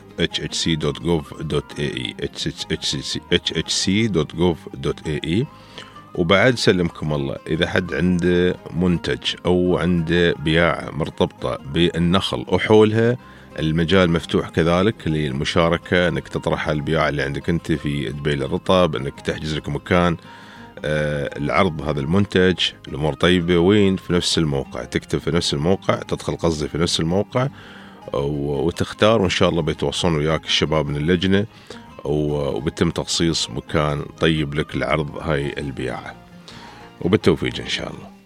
hhc.gov.ae. وبعد سلمكم الله إذا حد عنده منتج أو عنده بياع مرتبطة بالنخل وحولها، المجال مفتوح كذلك للمشاركة، انك تطرح البياع اللي عندك انت في دبي للرطب، انك تحجز لك مكان العرض هذا المنتج. الامور طيبة. وين؟ في نفس الموقع، تكتب في نفس الموقع، تدخل قصدي في نفس الموقع وتختار، وان شاء الله بيتواصلون وياك الشباب من اللجنة وبتم تخصيص مكان طيب لك لعرض هاي البياعة، وبالتوفيق ان شاء الله.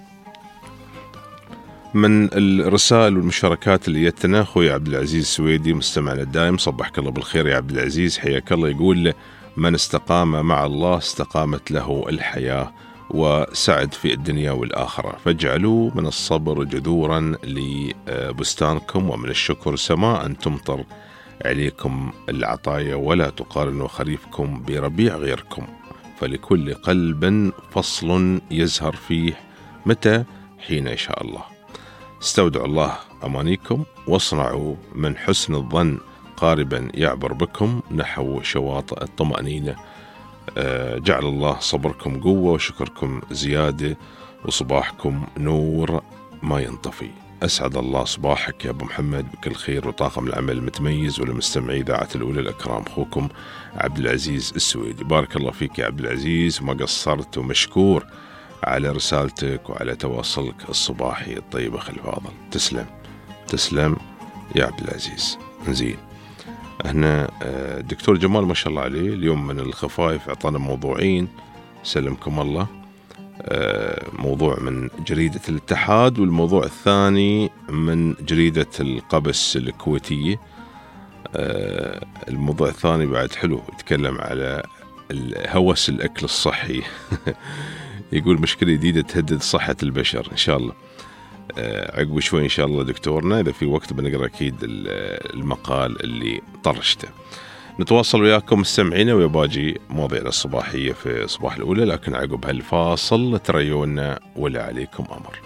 من الرسائل والمشاركات اللي جتنا اخوي عبد العزيز السويدي مستمعنا الدائم، صبحك الله بالخير يا عبد العزيز، حياك الله. يقول من استقام مع الله استقامت له الحياة وسعد في الدنيا والآخرة، فاجعلوا من الصبر جذورا لبستانكم ومن الشكر سماء تمطر عليكم العطايا، ولا تقارنوا خريفكم بربيع غيركم، فلكل قلب فصل يزهر فيه متى حين يشاء الله. استودع الله أمانيكم واصنعوا من حسن الظن قاربا يعبر بكم نحو شواطئ الطمأنينة. جعل الله صبركم قوة وشكركم زيادة وصباحكم نور ما ينطفي. أسعد الله صباحك يا أبو محمد بكل خير وطاقم العمل المتميز ولمستمعي إذاعة الأولى الأكرام، أخوكم عبد العزيز السويدي. بارك الله فيك يا عبد العزيز، وما قصرت، ومشكور على رسالتك وعلى تواصلك الصباحي الطيب أخي الفاضل. تسلم يا عبد العزيز. زين، هنا الدكتور جمال ما شاء الله عليه اليوم من الخفايف أعطانا موضوعين، سلمكم الله. موضوع من جريدة الاتحاد، والموضوع الثاني من جريدة القبس الكويتية. الموضوع الثاني بعد حلو، يتكلم على هوس الأكل الصحي. يقول مشكلة جديدة تهدد صحة البشر. إن شاء الله عقب شوي إن شاء الله دكتورنا إذا في وقت بنقرأ أكيد المقال اللي طرشته. نتواصل وياكم مستمعين ويا باجي مواضيعنا الصباحية في صباح الأولى، لكن عقب هالفاصل تريونا ولا عليكم أمر.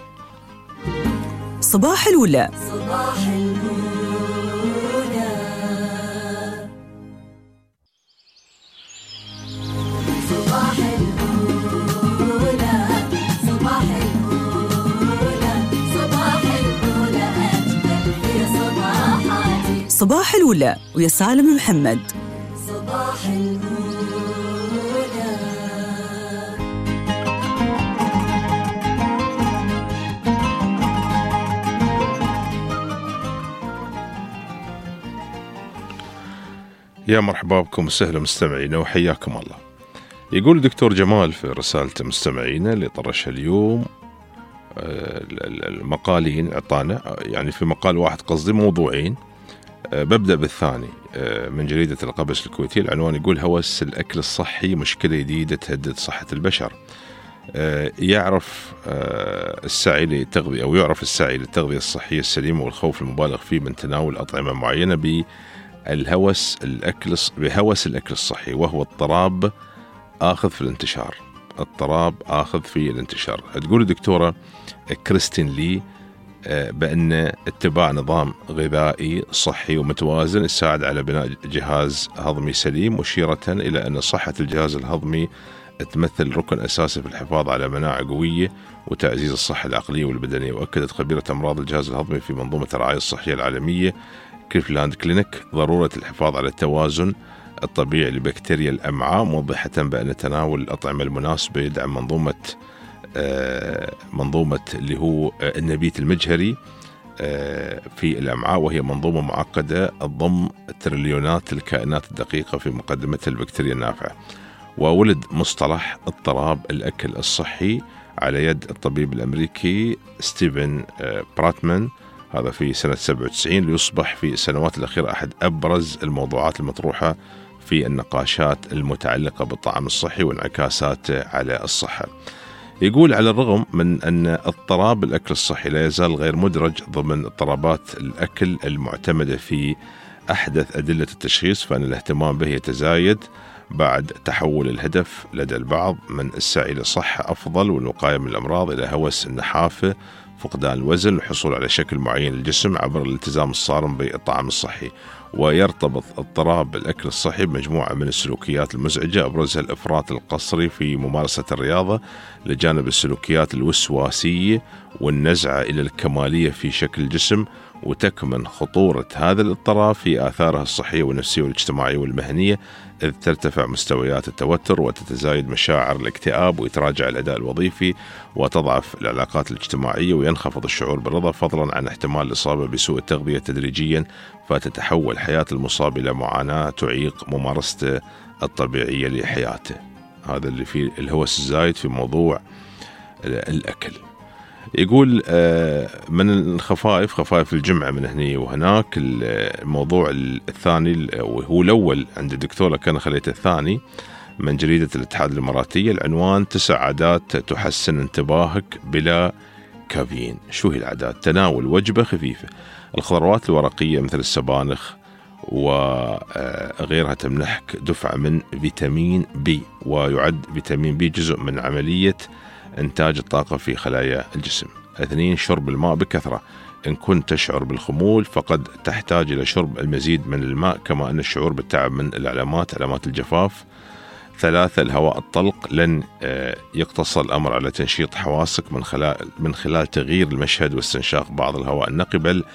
صباح الأولى. صباح الأولى. صباح الأولى. صباح الأولى. صباح الأولى أجمل في صباحاتي. صباح الأولى ويا سالم محمد. صباح الأولى. يا مرحبا بكم وسهلا مستمعينا وحياكم الله. يقول دكتور جمال في رسالته مستمعينا اللي طرشها اليوم المقالين اعطانا، يعني في مقال واحد قصدي موضوعين. ببدأ بالثاني من جريدة القبس الكويتية. العنوان يقول هوس الأكل الصحي مشكلة جديدة تهدد صحة البشر. يعرف السعي للتغذية أو يعرف السعي للتغذية الصحية السليمة والخوف المبالغ فيه من تناول أطعمة معينة بهوس الأكل الصحي، وهو اضطراب آخذ في الانتشار. اضطراب آخذ في الانتشار. تقول الدكتورة كريستين لي بأن اتباع نظام غذائي صحي ومتوازن يساعد على بناء جهاز هضمي سليم، مشيرة إلى أن صحة الجهاز الهضمي تمثل ركن أساسي في الحفاظ على مناعة قوية وتعزيز الصحة العقلية والبدنية. وأكدت خبيرة أمراض الجهاز الهضمي في منظومة الرعاية الصحية العالمية كليفلاند كلينيك ضرورة الحفاظ على التوازن الطبيعي لبكتيريا الأمعاء، موضحة بأن تناول الأطعمة المناسبة يدعم منظومة اللي هو النبيت المجهري في الأمعاء، وهي منظومة معقدة تضم تريليونات الكائنات الدقيقة في مقدمتها البكتيريا النافعة. وولد مصطلح اضطراب الأكل الصحي على يد الطبيب الأمريكي ستيفن براتمان، هذا في سنة 97، ليصبح في السنوات الأخيرة أحد أبرز الموضوعات المطروحة في النقاشات المتعلقة بالطعام الصحي وانعكاساته على الصحة. يقول على الرغم من أن اضطراب الأكل الصحي لا يزال غير مدرج ضمن اضطرابات الأكل المعتمدة في أحدث أدلة التشخيص، فإن الاهتمام به يتزايد بعد تحول الهدف لدى البعض من السعي لصحة أفضل والوقاية من الأمراض إلى هوس النحافة، فقدان الوزن، والحصول على شكل معين للجسم عبر الالتزام الصارم بالطعام الصحي. ويرتبط اضطراب الأكل الصحي بمجموعة من السلوكيات المزعجة، أبرزها الإفراط القسري في ممارسة الرياضة لجانب السلوكيات الوسواسية والنزعة إلى الكمالية في شكل الجسم. وتكمن خطورة هذا الاضطراب في آثارها الصحية والنفسية والاجتماعية والمهنية، إذ ترتفع مستويات التوتر وتتزايد مشاعر الاكتئاب ويتراجع الأداء الوظيفي وتضعف العلاقات الاجتماعية وينخفض الشعور بالرضا، فضلا عن احتمال الإصابة بسوء التغذية تدريجيا، فتتحول حياة المصاب إلى معاناة تعيق ممارسته الطبيعية لحياته. هذا اللي فيه الهوس الزايد في موضوع الأكل. يقول من الخفائف خفائف الجمعة من هنا وهناك. الموضوع الثاني وهو الأول عند الدكتورة كان خليته الثاني من جريدة الاتحاد الإماراتية، العنوان 9 عادات تحسن انتباهك بلا كافيين. شو هي العادات؟ تناول وجبة خفيفة، الخضروات الورقية مثل السبانخ وغيرها تمنحك دفعة من فيتامين بي، ويعد فيتامين بي جزء من عملية إنتاج الطاقة في خلايا الجسم. 2 شرب الماء بكثرة، إن كنت تشعر بالخمول فقد تحتاج إلى شرب المزيد من الماء، كما أن الشعور بالتعب من علامات الجفاف. 3 الهواء الطلق، لن يقتصر الأمر على تنشيط حواسك من خلال تغيير المشهد واستنشاق بعض الهواء النقي، بل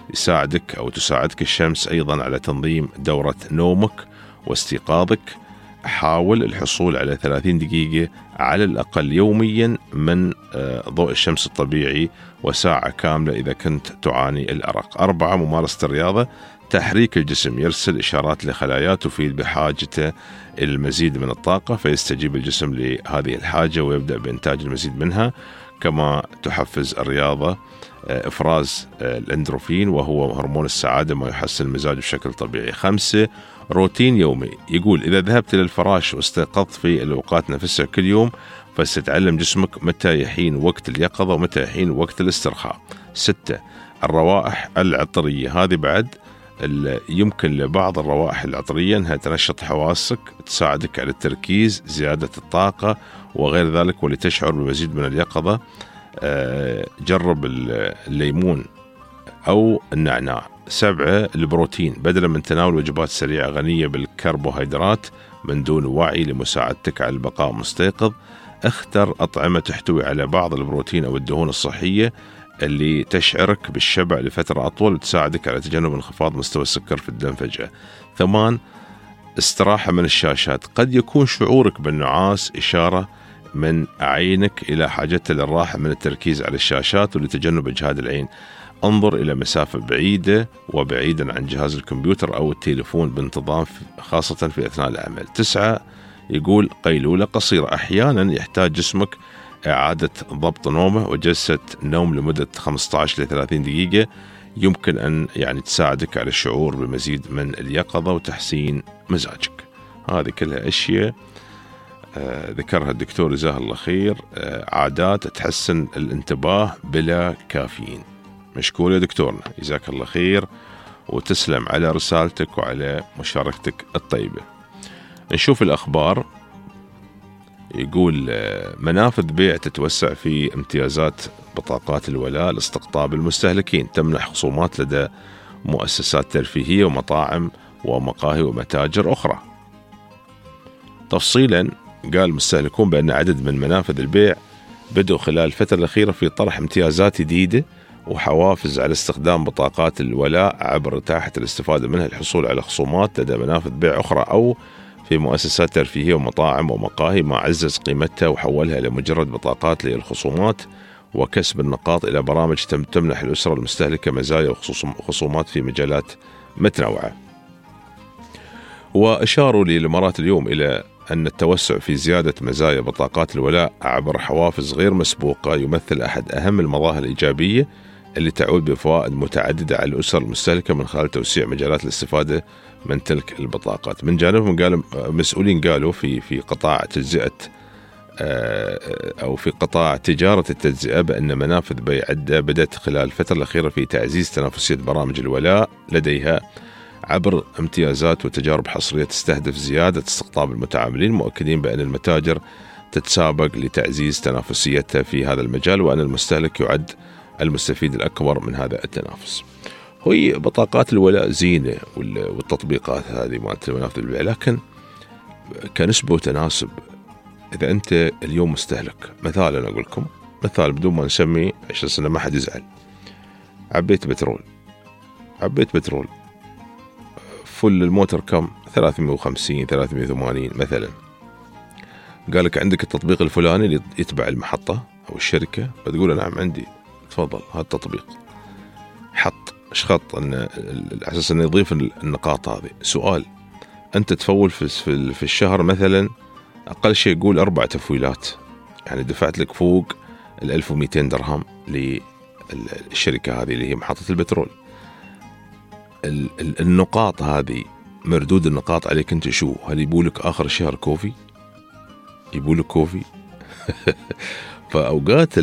تساعدك الشمس أيضا على تنظيم دورة نومك واستيقاظك. حاول الحصول على 30 دقيقة على الأقل يوميا من ضوء الشمس الطبيعي، وساعة كاملة إذا كنت تعاني الأرق. 4 ممارسة الرياضة، تحريك الجسم يرسل إشارات لخلايا تفيد بحاجته إلى المزيد من الطاقة، فيستجيب الجسم لهذه الحاجة ويبدأ بإنتاج المزيد منها. كما تحفز الرياضة إفراز الأندروفين وهو هرمون السعادة، ما يحسن المزاج بشكل طبيعي. 5 روتين يومي، يقول إذا ذهبت إلى الفراش واستيقظت في الأوقات نفسها كل يوم فستتعلم جسمك متى يحين وقت اليقظة ومتى يحين وقت الاسترخاء. 6 الروائح العطرية، هذه بعد يمكن لبعض الروائح العطرية أنها تنشط حواسك، تساعدك على التركيز، زيادة الطاقة وغير ذلك، ولتشعر بمزيد من اليقظة. جرب الليمون أو النعناع. 7 البروتين، بدلا من تناول وجبات سريعة غنية بالكربوهيدرات من دون وعي لمساعدتك على البقاء مستيقظ، اختر أطعمة تحتوي على بعض البروتين أو الدهون الصحية اللي تشعرك بالشبع لفترة أطول وتساعدك على تجنب انخفاض مستوى السكر في الدم فجأة. 8 استراحة من الشاشات، قد يكون شعورك بالنعاس إشارة من عينك إلى حاجتها للراحة من التركيز على الشاشات ولتجنب إجهاد العين. انظر إلى مسافة بعيدة وبعيدا عن جهاز الكمبيوتر أو التليفون بانتظام، خاصة في أثناء العمل. 9 يقول قيلولة قصيرة، أحيانا يحتاج جسمك إعادة ضبط نومه، وجلسة نوم لمدة 15 ل 30 دقيقة يمكن أن تساعدك على الشعور بمزيد من اليقظة وتحسين مزاجك. هذه كلها أشياء ذكرها الدكتور جزاه الله خير، عادات تحسن الانتباه بلا كافيين. مشكور يا دكتورنا، جزاك الله خير وتسلم على رسالتك وعلى مشاركتك الطيبة. نشوف الأخبار. يقول منافذ بيع تتوسع في امتيازات بطاقات الولاء لاستقطاب المستهلكين، تمنح خصومات لدى مؤسسات ترفيهية ومطاعم ومقاهي ومتاجر أخرى. تفصيلا، قال المستهلكون بأن عدد من منافذ البيع بدأوا خلال الفترة الأخيرة في طرح امتيازات جديدة وحوافز على استخدام بطاقات الولاء عبر إتاحة الاستفادة منها الحصول على خصومات لدى منافذ بيع أخرى أو في مؤسسات ترفيهية ومطاعم ومقاهي، ما عزز قيمتها وحولها إلى مجرد بطاقات للخصومات وكسب النقاط إلى برامج تمنح الأسرة المستهلكة مزايا وخصومات في مجالات متنوعة. وأشاروا للإمارات اليوم إلى أن التوسع في زيادة مزايا بطاقات الولاء عبر حوافز غير مسبوقة يمثل أحد أهم المظاهر الإيجابية اللي تعود بفوائد متعددة على الأسر المستهلكة من خلال توسيع مجالات الاستفادة من تلك البطاقات. من جانبهم قالوا مسؤولين قالوا في قطاع تجزئة أو في قطاع تجارة التجزئة بأن منافذ بيع عدة بدأت خلال الفترة الأخيرة في تعزيز تنافسية برامج الولاء لديها عبر امتيازات وتجارب حصرية تستهدف زيادة استقطاب المتعاملين، مؤكدين بأن المتاجر تتسابق لتعزيز تنافسيتها في هذا المجال وأن المستهلك يعد المستفيد الأكبر من هذا التنافس. هي بطاقات الولاء زينة والتطبيقات هذه مالت منافذ البيع، لكن كنسبة وتناسب إذا أنت اليوم مستهلك، مثال أنا أقول لكم مثال بدون ما نسمي عشان سنة ما حد يزعل، عبيت بترول فل الموتر كم 350 380 مثلا، قالك عندك التطبيق الفلاني اللي يتبع المحطة أو الشركة، بتقول نعم عندي، تفضل هذا التطبيق، حط شخط أن على أساس أنه يضيف النقاط هذه. سؤال، أنت تفول في الشهر مثلا أقل شيء يقول 4 تفويلات، يعني دفعت لك فوق 1200 درهم للشركة هذه اللي هي محطة البترول. النقاط هذه مردود النقاط عليك أنت شو؟ هل يبولك آخر الشهر كوفي؟ يبولك كوفي؟ فأوقات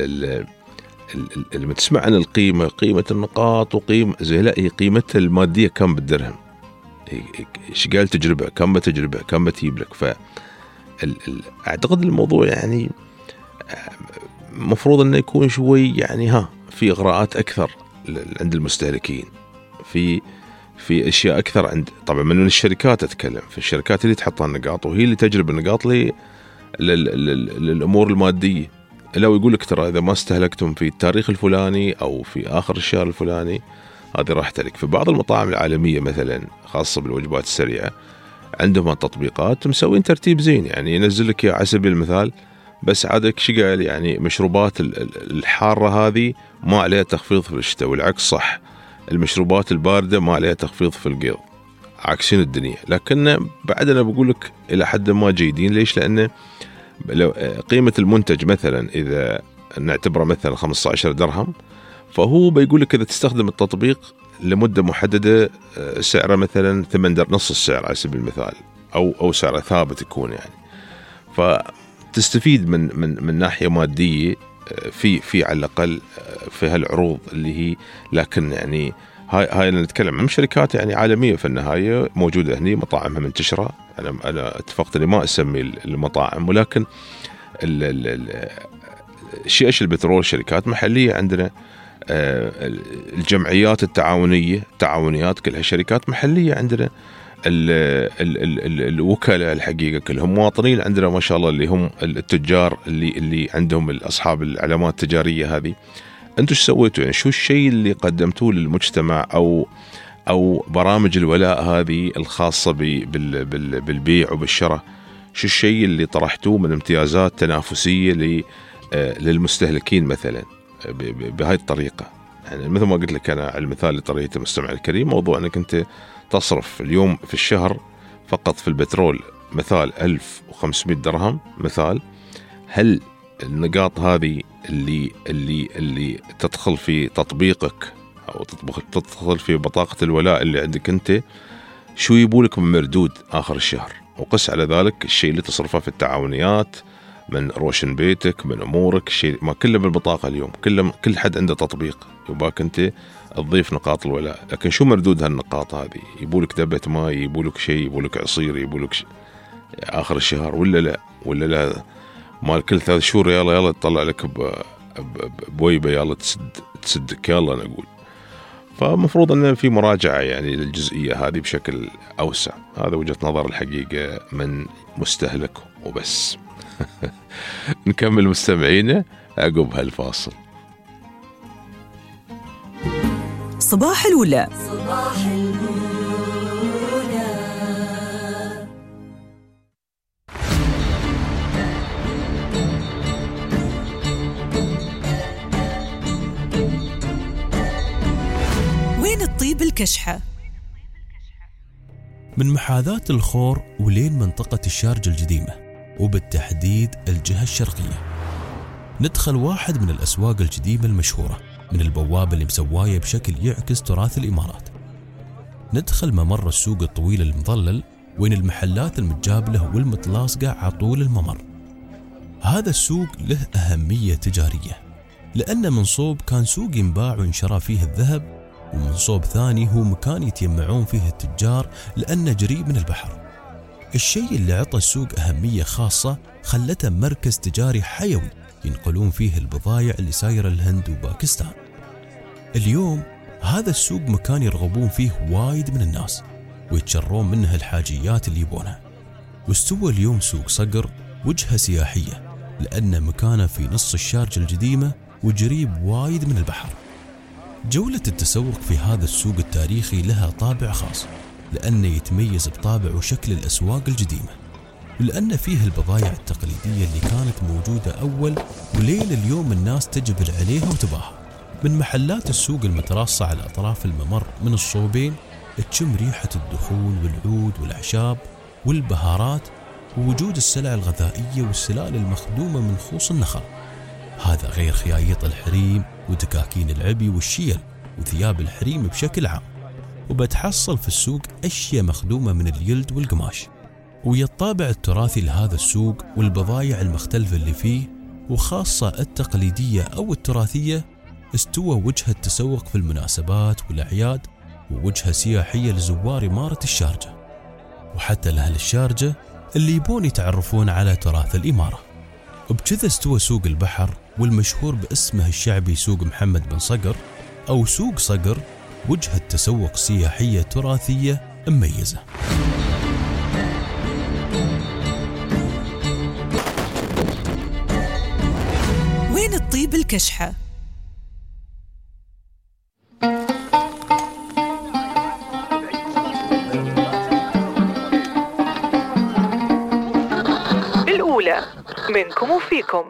لما تسمع عن قيمة النقاط وقيمة زي لا، هي قيمتها المادية كم بالدرهم، إيش قال تجربة كم بتجربة كم بتجيب لك. أعتقد الموضوع يعني مفروض أنه يكون شوي يعني في إغراءات أكثر عند المستهلكين، في أشياء أكثر عند طبعا من الشركات. أتكلم في الشركات اللي تحط النقاط وهي اللي تجرب النقاط للأمور المادية. لو يقول لك ترى إذا ما استهلكتم في التاريخ الفلاني أو في آخر الشهر الفلاني هذه راح تلك. في بعض المطاعم العالمية مثلا خاصة بالوجبات السريعة عندهم تطبيقات مسوين ترتيب زين، يعني ينزل لك على سبيل المثال بس عادك شقال يعني مشروبات الحارة هذه ما عليها تخفيض في الشتاء، والعكس صح، المشروبات الباردة ما عليها تخفيض في القيض، عكسين الدنيا. لكن بعد أنا بقول لك إلى حد ما جيدين. ليش؟ لأن لو قيمة المنتج مثلا إذا نعتبره مثلا 15 درهم، فهو بيقول لك إذا تستخدم التطبيق لمدة محددة سعره مثلا 8 درهم، نص السعر على سبيل المثال، أو سعره ثابت يكون يعني. فتستفيد من ناحية مادية في على الأقل في هالعروض اللي هي. لكن يعني هاي نتكلم عن شركات يعني عالمية في النهاية موجودة هني، مطاعمها منتشرة. أنا اتفقت لي ما أسمي المطاعم، ولكن الشيء البترول شركات محلية عندنا، الجمعيات التعاونيات كلها شركات محلية عندنا، الوكلاء الحقيقة كلهم مواطنين عندنا ما شاء الله، اللي هم التجار اللي عندهم أصحاب العلامات التجارية هذه. أنتوا ايش سويتوا؟ يعني شو الشيء اللي قدمتوه للمجتمع أو برامج الولاء هذه الخاصة بالبيع وبالشراء؟ شو الشيء اللي طرحتوه من امتيازات تنافسية للمستهلكين مثلا بهاي الطريقة؟ يعني مثل ما قلت لك أنا على المثال اللي طريقته المستمع الكريم، موضوع أنك أنت تصرف اليوم في الشهر فقط في البترول مثال 1500 درهم مثال. هل النقاط هذه اللي تدخل في تطبيقك أو تدخل في بطاقة الولاء اللي عندك أنت، شو يبولك من مردود آخر الشهر؟ وقس على ذلك الشيء اللي تصرفه في التعاونيات، من روشن بيتك، من أمورك، الشيء ما كله بالبطاقة اليوم، كل حد عنده تطبيق يباك أنت تضيف نقاط الولاء. لكن شو مردود هالنقاط هذه؟ يبولك دبة ماء، يبولك شيء، يبولك عصير، يبولك آخر الشهر ولا لا؟ ولا لا مال كل 3 شهور يلا تطلع لك بويبة يلا تسدك يلا نقول. فمفروض أن في مراجعة يعني للجزئية هذه بشكل أوسع. هذا وجهة نظر الحقيقة من مستهلك وبس. نكمل مستمعينا عقب هالفاصل. صباح الولاء. صباح الولاء. وين الطيب الكشحة؟ من محاذاة الخور ولين منطقة الشارجة القديمة، وبالتحديد الجهة الشرقية. ندخل واحد من الأسواق القديمة المشهورة، من البوابة اللي مسواية بشكل يعكس تراث الإمارات. ندخل ممر السوق الطويل المظلل، وين المحلات المتجابلة والمتلاصقة عطول الممر. هذا السوق له أهمية تجارية، لأن من صوب كان سوق ينباع وينشرى فيه الذهب، ومن صوب ثاني هو مكان يتجمعون فيه التجار لأنه قريب من البحر. الشيء اللي عطى السوق أهمية خاصة خلته مركز تجاري حيوي ينقلون فيه البضائع اللي سايرة الهند وباكستان. اليوم هذا السوق مكان يرغبون فيه وايد من الناس ويتشرون منه الحاجيات اللي يبونها. واستوى اليوم سوق صقر وجهة سياحية، لأنه مكانه في نص الشارجة القديمة وقريب وايد من البحر. جولة التسوق في هذا السوق التاريخي لها طابع خاص، لأنه يتميز بطابع وشكل الأسواق القديمة، ولأن فيه البضائع التقليدية اللي كانت موجودة أول وليل اليوم الناس تجبل عليها وتباها. من محلات السوق المتراصة على أطراف الممر من الصوبين تشم ريحة الدخول والعود والأعشاب والبهارات، ووجود السلع الغذائية والسلال المخدومة من خوص النخل. هذا غير خيايط الحريم ودكاكين العبي والشيل وثياب الحريم بشكل عام. وبتحصل في السوق أشياء مخدومة من الجلد والقماش. ويا الطابع التراثي لهذا السوق والبضائع المختلفة اللي فيه، وخاصة التقليدية أو التراثية، استوى وجهة تسوق في المناسبات والأعياد، ووجهة سياحية لزوار إمارة الشارجة، وحتى لأهل الشارجة اللي يبون يتعرفون على تراث الإمارة. وبكذا استوى سوق البحر، والمشهور باسمه الشعبي سوق محمد بن صقر أو سوق صقر، وجهة تسوق سياحية تراثية مميزة. وين الطيب الكشحة؟ الأولى منكم وفيكم.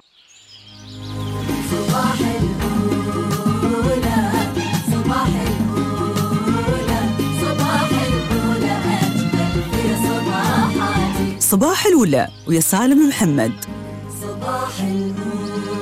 صباح الأولى. صباح الأولى. صباح الأولى أجمل في صباحاتي. صباح الأولى ويا سالم محمد. صباح الأولى.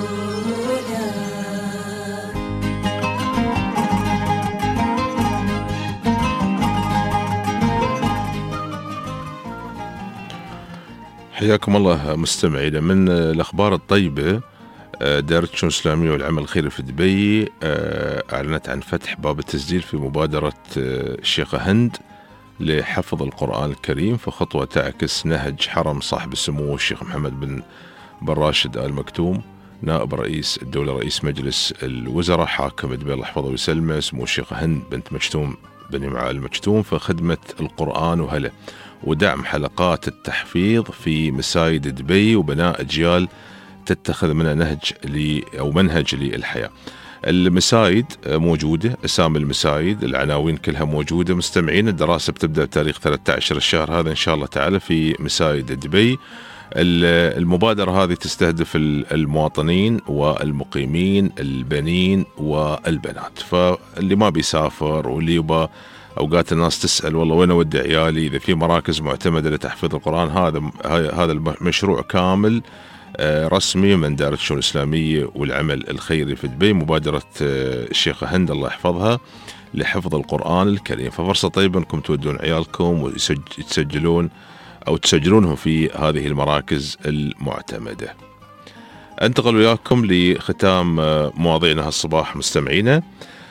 حياكم الله مستمعينا. من الأخبار الطيبة، دائرة الشؤون الإسلامية والعمل الخيري في دبي أعلنت عن فتح باب التسجيل في مبادرة الشيخة هند لحفظ القرآن الكريم، فخطوة تعكس نهج حرم صاحب السمو الشيخ محمد بن راشد آل مكتوم نائب رئيس الدولة رئيس مجلس الوزراء حاكم دبي الله يحفظه ويسلمه، سمو الشيخة هند بنت مكتوم بن معالي المكتوم، فخدمة القرآن وهله ودعم حلقات التحفيظ في مساجد دبي وبناء أجيال تتخذ منها منهج للحياة. المساجد موجودة، أسامي المساجد، العناوين كلها موجودة مستمعين. الدراسة بتبدأ تاريخ 13 الشهر هذا إن شاء الله تعالى في مساجد دبي. المبادرة هذه تستهدف المواطنين والمقيمين البنين والبنات، فاللي ما بيسافر واللي يبغى، أوقات الناس تسأل والله وين أودي عيالي، إذا في مراكز معتمدة لتحفيظ القرآن. هذا المشروع كامل رسمي من دائرة الشؤون الإسلامية والعمل الخيري في دبي، مبادرة الشيخة هند الله يحفظها لحفظ القرآن الكريم. ففرصة طيبة أنكم تودون عيالكم وتسجلون أو تسجلونهم في هذه المراكز المعتمدة. انتقل وياكم لختام مواضيعنا هالصباح مستمعينا.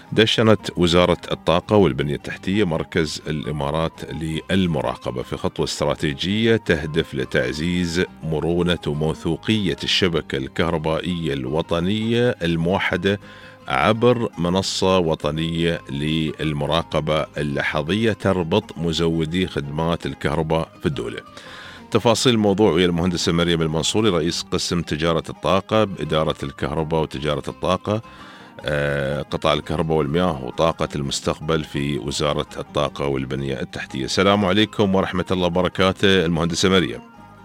دشنت وزارة الطاقة والبنية التحتية مركز الإمارات للمراقبة في خطوة استراتيجية تهدف لتعزيز مرونة وموثوقية الشبكة الكهربائية الوطنية الموحدة عبر منصة وطنية للمراقبة اللحظية تربط مزودي خدمات الكهرباء في الدولة. تفاصيل الموضوع ويا المهندسة مريم المنصوري رئيس قسم تجارة الطاقة بإدارة الكهرباء وتجارة الطاقة، قطاع الكهرباء والمياه وطاقة المستقبل في وزارة الطاقة والبنية التحتية. السلام عليكم ورحمة الله وبركاته المهندسة مريم.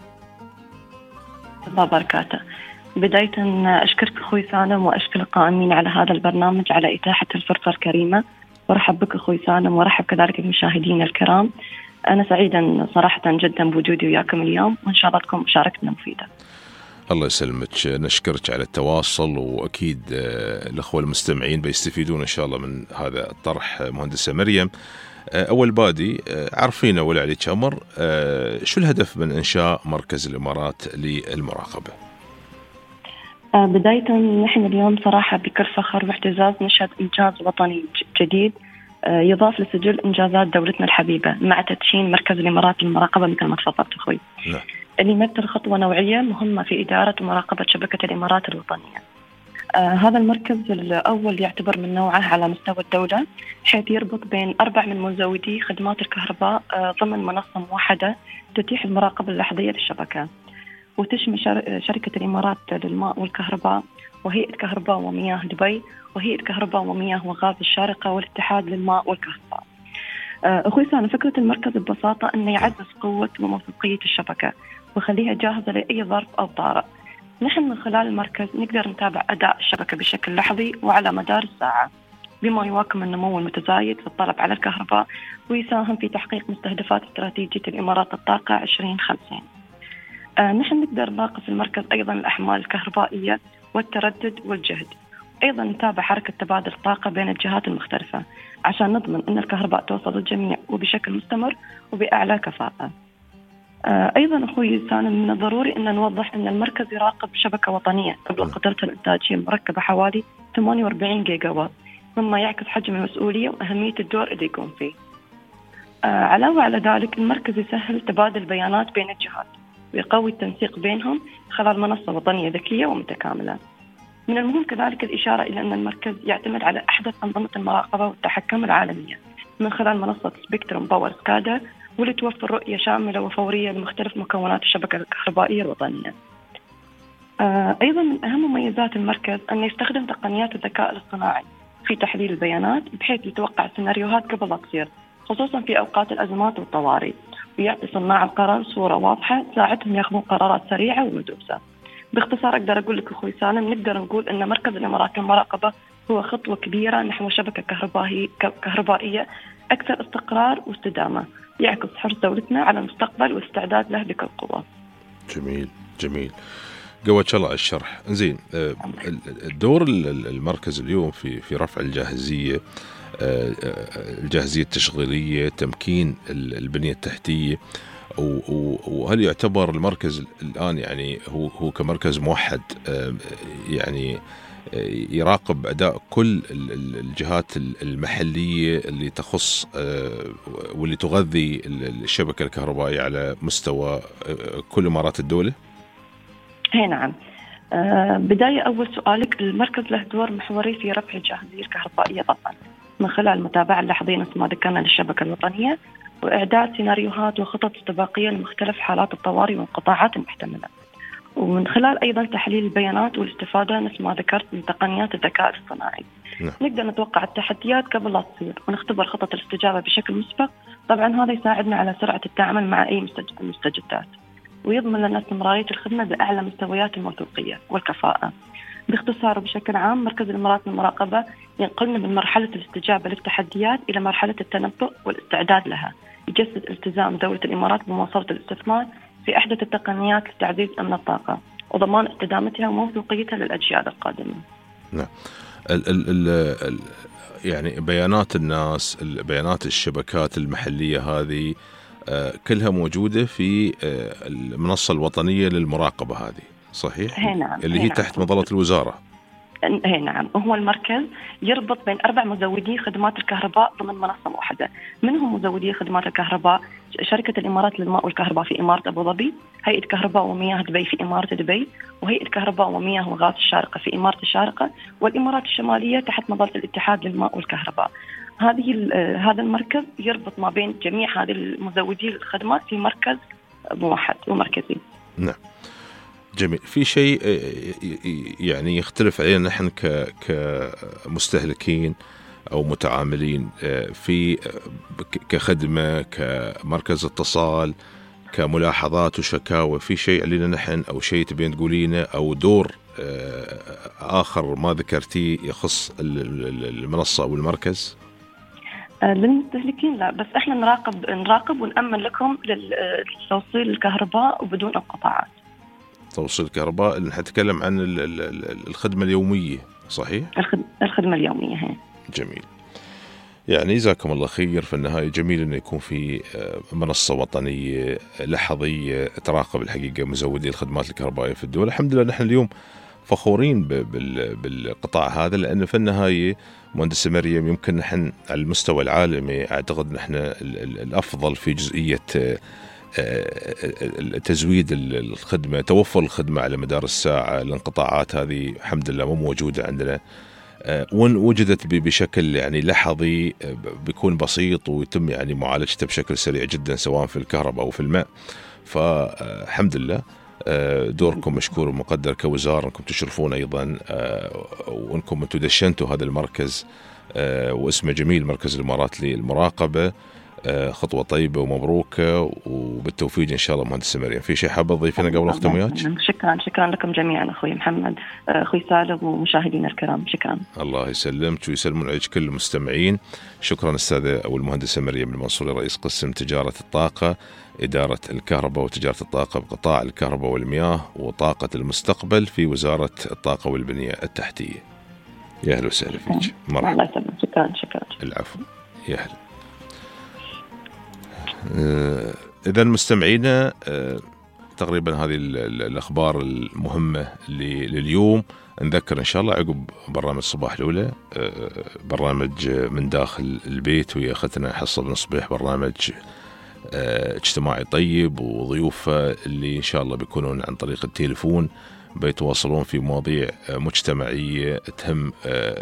الله وبركاته. بداية أشكرك أخوي سالم وأشكر القائمين على هذا البرنامج على إتاحة الفرصة الكريمة، ورحب بك أخوي سالم ورحب كذلك بالمشاهدين الكرام. أنا سعيدا صراحة جدا بوجودي وياكم اليوم، وإن شاء الله تكون مشاركتنا مفيدة. الله يسلمك، نشكرك على التواصل، وأكيد الأخوة المستمعين بيستفيدون إن شاء الله من هذا الطرح. مهندسة مريم، أول بادي عرفينا ولا عليك أمر، شو الهدف من إنشاء مركز الإمارات للمراقبة؟ بداية نحن اليوم صراحة بكل فخر واعتزاز نشهد إنجاز وطني جديد يضاف لسجل إنجازات دولتنا الحبيبة مع تدشين مركز الإمارات للمراقبة مثل ما تفضلت أخوي. نعم. اللي يمثل خطوة نوعية مهمة في إدارة ومراقبة شبكة الإمارات الوطنية. هذا المركز الأول يعتبر من نوعه على مستوى الدولة، حيث يربط بين 4 من مزودي خدمات الكهرباء ضمن منصة موحدة تتيح المراقبة اللحظية للشبكة، وتشمل شركة الإمارات للماء والكهرباء، وهيئة كهرباء ومياه دبي، وهيئة كهرباء ومياه وغاز الشارقة، والاتحاد للماء والكهرباء. أخوي سالم، فكرة المركز ببساطة أنه يعزز قوة وموثوقية الشبكة ويخليها جاهزة لأي ظرف أو طارئ. نحن من خلال المركز نقدر نتابع أداء الشبكة بشكل لحظي وعلى مدار الساعة، بما يواكب النمو المتزايد في الطلب على الكهرباء ويساهم في تحقيق مستهدفات استراتيجية الإمارات الطاقة 2050. نحن نقدر نراقب في المركز أيضا الأحمال الكهربائية والتردد والجهد، أيضا نتابع حركة تبادل الطاقة بين الجهات المختلفة عشان نضمن أن الكهرباء توصل للجميع وبشكل مستمر وبأعلى كفاءة. أيضا أخوي سالم، من الضروري أن نوضح أن المركز يراقب شبكة وطنية تبلغ قدرتها الإنتاجية المركبة حوالي 48 جيجا وات، مما يعكس حجم المسؤولية وأهمية الدور اللي يقوم فيه. علاوة على ذلك المركز يسهل تبادل البيانات بين الجهات ويقوي التنسيق بينهم خلال منصة وطنية ذكية ومتكاملة. من المهم كذلك الإشارة إلى أن المركز يعتمد على أحدث أنظمة المراقبة والتحكم العالمية من خلال منصة سبيكتروم باور سكادا، واللي توفر رؤية شاملة وفورية لمختلف مكونات الشبكة الكهربائية الوطنية. أيضا من أهم مميزات المركز أن يستخدم تقنيات الذكاء الاصطناعي في تحليل البيانات بحيث يتوقع السيناريوهات قبل لا تصير، خصوصا في أوقات الأزمات والطوارئ، ويعطي صناع القرار صورة واضحة تساعدهم ياخذون قرارات سريعة ومدروسة. باختصار أقدر أقول لك أخوي سالم، نقدر نقول أن مركز الإمارات للمراقبة هو خطوة كبيرة نحو شبكة كهربائية أكثر استقرار واستدامة، يعكس حرص دولتنا على المستقبل والاستعداد له بكل قوة. جميل جميل، قوتك الله على الشرح. زين، الدور المركز اليوم في رفع الجاهزية التشغيلية، تمكين البنية التحتية، وهل يعتبر المركز الآن يعني هو كمركز موحد يعني يراقب أداء كل الجهات المحلية اللي تخص واللي تغذي الشبكة الكهربائية على مستوى كل إمارات الدولة؟ هي نعم. بداية أول سؤالك، المركز له دور محوري في رفع الجاهزية الكهربائية طبعا من خلال المتابعة اللحظية مثل ما ذكرنا للشبكة الوطنية، وإعداد سيناريوهات وخطط استباقية لمختلف حالات الطوارئ والانقطاعات المحتملة، ومن خلال أيضا تحليل البيانات والاستفادة مثل ما ذكرت من تقنيات الذكاء الاصطناعي. نقدر نتوقع التحديات قبل لا تصير ونختبر خطط الاستجابة بشكل مسبق. طبعا هذا يساعدنا على سرعة التعامل مع أي مستجدات، ويضمن لنا استمرارية الخدمة بأعلى مستويات الموثوقية والكفاءة. باختصار وبشكل عام، مركز الإمارات للمراقبة ينقلنا من مرحلة الاستجابة للتحديات إلى مرحلة التنبؤ والاستعداد لها، يجسد التزام دولة الإمارات بمواصلة الاستثمار في أحدث التقنيات لتعزيز أمن الطاقة وضمان استدامتها وموثوقيتها للأجيال القادمة. نعم. يعني بيانات الناس، بيانات الشبكات المحلية هذه كلها موجودة في المنصة الوطنية للمراقبة هذه، صحيح؟ نعم. اللي هي تحت مظلة الوزارة. نعم، وهو المركز يربط بين 4 مزودي خدمات الكهرباء ضمن منصة واحدة. من هم مزودي خدمات الكهرباء؟ شركة الإمارات للماء والكهرباء في إمارة أبو ظبي، هيئة كهرباء ومياه دبي في إمارة دبي، وهيئة كهرباء ومياه وغاز الشارقة في إمارة الشارقة، والإمارات الشمالية تحت مظلة الاتحاد للماء والكهرباء. هذا المركز يربط ما بين جميع هذه المزودي الخدمات في مركز موحد ومركزي. نعم، جميل. في شيء يعني يختلف علينا نحن كمستهلكين أو متعاملين في كخدمة، كمركز اتصال، كملاحظات وشكاوى، في شيء علينا نحن أو شيء تبين تقولينه أو دور آخر ما ذكرتيه يخص المنصة أو المركز؟ للمستهلكين لا، بس احنا نراقب ونأمن لكم لتوصيل الكهرباء وبدون انقطاعات. توصيل الكهرباء اللي نتكلم عن الخدمة اليومية، صحيح؟ الخدمة اليومية هي. جميل. يعني جزاكم الله خير. في النهاية جميل أنه يكون في منصة وطنية لحظية تراقب الحقيقة مزودي الخدمات الكهربائية في الدولة. الحمد لله نحن اليوم فخورين بالقطاع هذا، لأن في النهاية مهندسة مريم يمكن نحن على المستوى العالمي أعتقد نحن الأفضل في جزئية تزويد الخدمة، توفر الخدمة على مدار الساعة. الانقطاعات هذه الحمد لله مو موجودة عندنا، وإن وجدت بشكل يعني لحظي بيكون بسيط ويتم يعني معالجته بشكل سريع جدا سواء في الكهرباء أو في الماء. فالحمد لله دوركم مشكور ومقدر كوزارة، أنكم تشرفون أيضا وأنكم تدشنتوا هذا المركز واسمه جميل، مركز الإمارات للمراقبة. خطوة طيبة ومبروكة وبالتوفيق إن شاء الله. مهندسة مريم، في شيء حابة تضيفينه قبل أختم وياك؟ شكرا لكم جميعا أخوي محمد، أخوي سالم ومشاهدينا الكرام، شكرا. الله يسلمك ويسلمون عليك كل المستمعين. شكرا أستاذة أو المهندسة مريم المنصوري، رئيس قسم تجارة الطاقة، إدارة الكهرباء وتجارة الطاقة بقطاع الكهرباء والمياه وطاقة المستقبل في وزارة الطاقة والبنية التحتية. يا أهلا وسهلا فيك. مرحبا. الله يسلمك. شكرا. العفو. يا أهلا. إذا مستمعينا تقريبا هذه الأخبار المهمة لليوم. نذكر إن شاء الله عقب برنامج صباح الأولى برنامج من داخل البيت ويا أختنا حصة بن صبيح، برنامج اجتماعي طيب، وضيوفه اللي إن شاء الله بيكونون عن طريق التليفون بيتواصلون في مواضيع مجتمعية تهم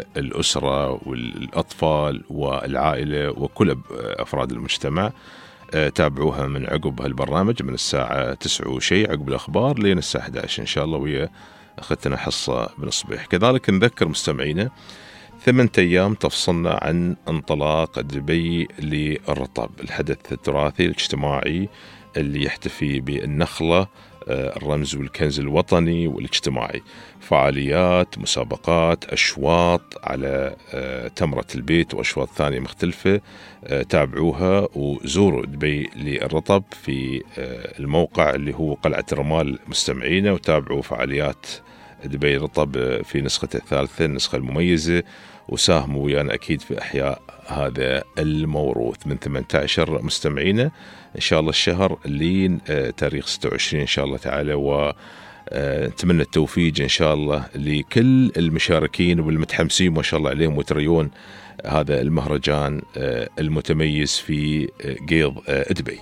الأسرة والأطفال والعائلة وكل أفراد المجتمع. تابعوها من عقب هالبرنامج من الساعة 9 وشيء عقب الأخبار لين الساعة 11 إن شاء الله ويا أختنا حصة بن صبيح. كذلك نذكر مستمعينا 8 أيام تفصلنا عن انطلاق دبي للرطب، الحدث التراثي الاجتماعي اللي يحتفي بالنخلة، الرمز والكنز الوطني والاجتماعي. فعاليات، مسابقات، أشواط على تمرة البيت وأشواط ثانية مختلفة. تابعوها وزوروا دبي للرطب في الموقع اللي هو قلعة الرمال مستمعينا، وتابعوا فعاليات دبي الرطب في نسخة الثالثة، النسخة المميزة، وساهموا ويانا أكيد في إحياء هذا الموروث من 18 مستمعينا إن شاء الله الشهر لين تاريخ 26 إن شاء الله تعالى. ونتمنى التوفيق إن شاء الله لكل المشاركين والمتحمسين ما شاء الله عليهم وتريون هذا المهرجان المتميز في قيض دبي.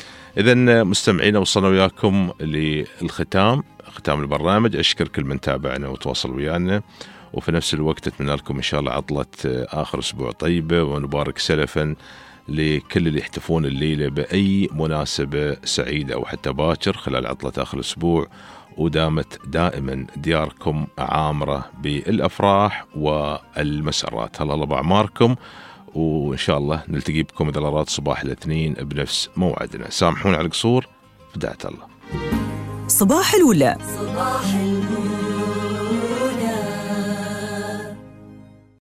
إذن مستمعينا وصلنا وياكم للختام، ختام البرنامج. أشكر كل من تابعنا وتواصل ويانا، وفي نفس الوقت أتمنى لكم إن شاء الله عطلة آخر أسبوع طيبة، ونبارك سلفا لكل اللي يحتفون الليلة بأي مناسبة سعيدة أو حتى باكر خلال عطلة آخر الأسبوع، ودامت دائما دياركم عامرة بالأفراح والمسرات. هلا الله بأعماركم، وإن شاء الله نلتقي بكم إذا أراد صباح الاثنين بنفس موعدنا. سامحون على القصور، بدعت الله. صباح الأولى. صباح الأولى.